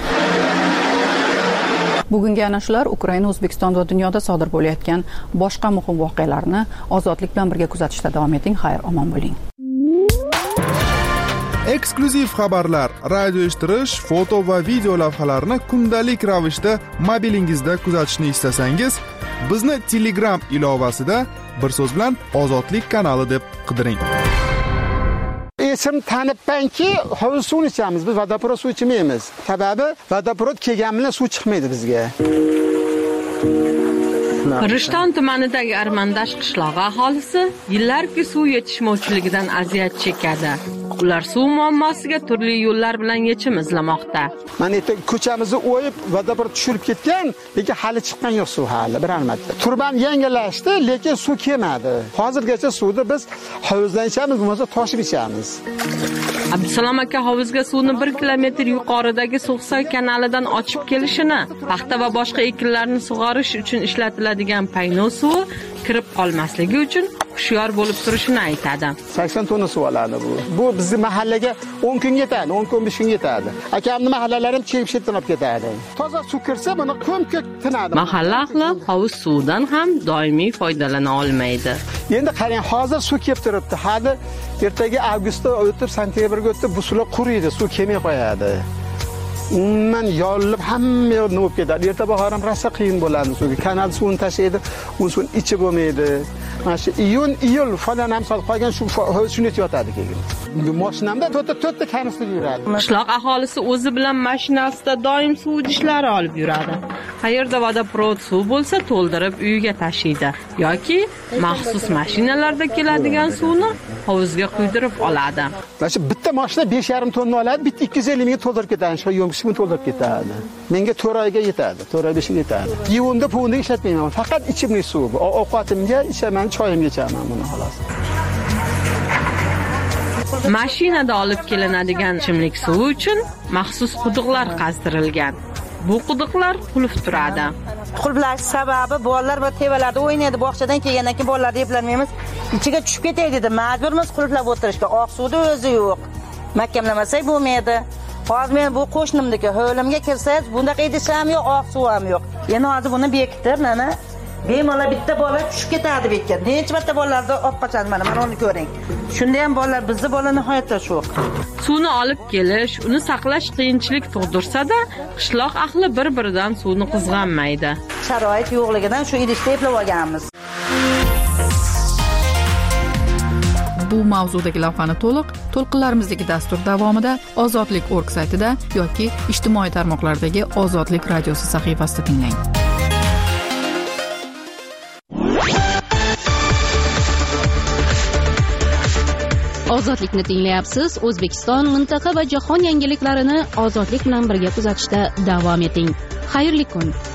Bugungi ana shular Ukraina, O'zbekiston va dunyoda sodir bo'layotgan boshqa muhim voqealarni ozodlik bilan birga kuzatishda davom eting. Xayr, omon bo'ling. Eksklyuziv xabarlar, radio eshittirish, foto va video lavhalarni kundalik ravishda mobilingizda kuzatishni istasangiz, bizni Telegram ilovasida bir so'z bilan Ozodlik kanali deb qidiring. Esim tanibmanki, hovuz suvni ichamiz, biz vodoprovod suv ichmaymiz. Sababi vodoprovod kelgan bilan suv chiqmaydi bizga. Rishton tumanidagi Armandash qishlog'i aholisi yillarki suv yetishmovchiligidan aziyat chekadi. Ular suv muammosiga turli yo'llar bilan yechim izlamoqda. Mana endi ko'chamizni o'yib, vodoprovod tushirib ketgan, lekin hali chiqqan yo'q suv hali bir marta. Turban yangilashdi, lekin suv kelmadi. Hozirgacha suvni biz hovuzdan ichamiz, bo'lmasa toshib ichamiz. Abdusalom aka hovuzga suvni bir kilometr yuqoridagi So'g'soy kanalidan ochib kelishini, paxta va boshqa ekinlarni sug'orish uchun ishlatiladigan payno suvi kirib qolmasligi uchun hushyor bo'lib turishini aytadi. sakson tonna suv oladi bu. Bu bizning mahallaga o'n kun yetadi, o'n kun besh kun yetadi. Akamning mahallalarim chekib chetdan olib ketadi. Toza suv kirsa, buni ko'mka tinadi. Mahalla ahli hovuz suvidan ham doimiy foydalana olmaydi. Endi qarang, hozir suv kelib turibdi. Hali ertaga avgustda o'tib, sentyabrga o'tib bu suvlar quriydi, suv kelmay qo'yadi. Umuman yorilib hamma yoq nima bo'lib ketadi. Erta bahor ham rosa qiyin bo'ladi suvga. Kanal suvini tashlaydi, u suvni ichi bo'lmaydi. Mana shu iyun, iyul falan ham solib qo'ygan shu shuni yotadi keyin. Mashinamda to'rtta to'rtta kanister yuradi. Qishloq aholisi o'zi bilan mashinasida doim suv idishlari olib yuradi. Qayerda vodoprovod suv bo'lsa, to'ldirib uyiga tashiydi yoki maxsus mashinalarda keladigan suvni hovuzga quydirib oladi. Mana shu bitta mashina besh yarim tonna oladi, bitta ikki yuz ellik mingga to'ldirib ketadi, shu yo'mishni to'ldirib ketadi. Menga to'rt oyga yetadi, to'rt oy besh oyga yetadi. Yuvimda puvimda ishlatmayman, faqat ichimlik suv. Ovqatimga, ichaman, choyimga ichaman buni xolos. Mashinada olib kelinadigan ichimlik suvi uchun maxsus quduqlar qazdirilgan. Bu quduqlar qulf turadi. Qulflash sababi bolalar va tevalarda o'ynaydi, bog'chadan kelgandan keyin bolalarni eplanmaymiz, ichiga tushib ketaydi dedi. Majburmiz qulflab o'tirishga. Oq suvda o'zi yo'q. Mahkamlamasak bo'lmaydi. Hozir men bu qo'shnimniki hovlimga kirsangiz, bundaqa idish ham yo'q, oq suv ham yo'q. Endi hozir buni bekitib, mana bemalol bitta bola tushib ketadi bekka. Necha marta bolalarni olib qochadi, mana mana uni ko'ring. Shunda ham bolalar, bizning bola nihoyatda sho'q. Suvni olib kelish, uni saqlash qiyinchilik tug'dirsa-da, qishloq ahli bir-biridan suvni qizg'anmaydi. Sharoit yo'qligidan shu idishda eplab olganmiz. Bu mavzudagi lavhani to'liq to'lqinlarimizdagi dastur davomida Ozodlik nokta org saytida yoki ijtimoiy tarmoqlardagi Ozodlik radiosi sahifasida tinglang. Ozodlikni tinglayapsiz. O'zbekiston, mintaqa va jahon yangiliklarini ozodlik bilan birga kuzatishda davom eting. Xayrli kun.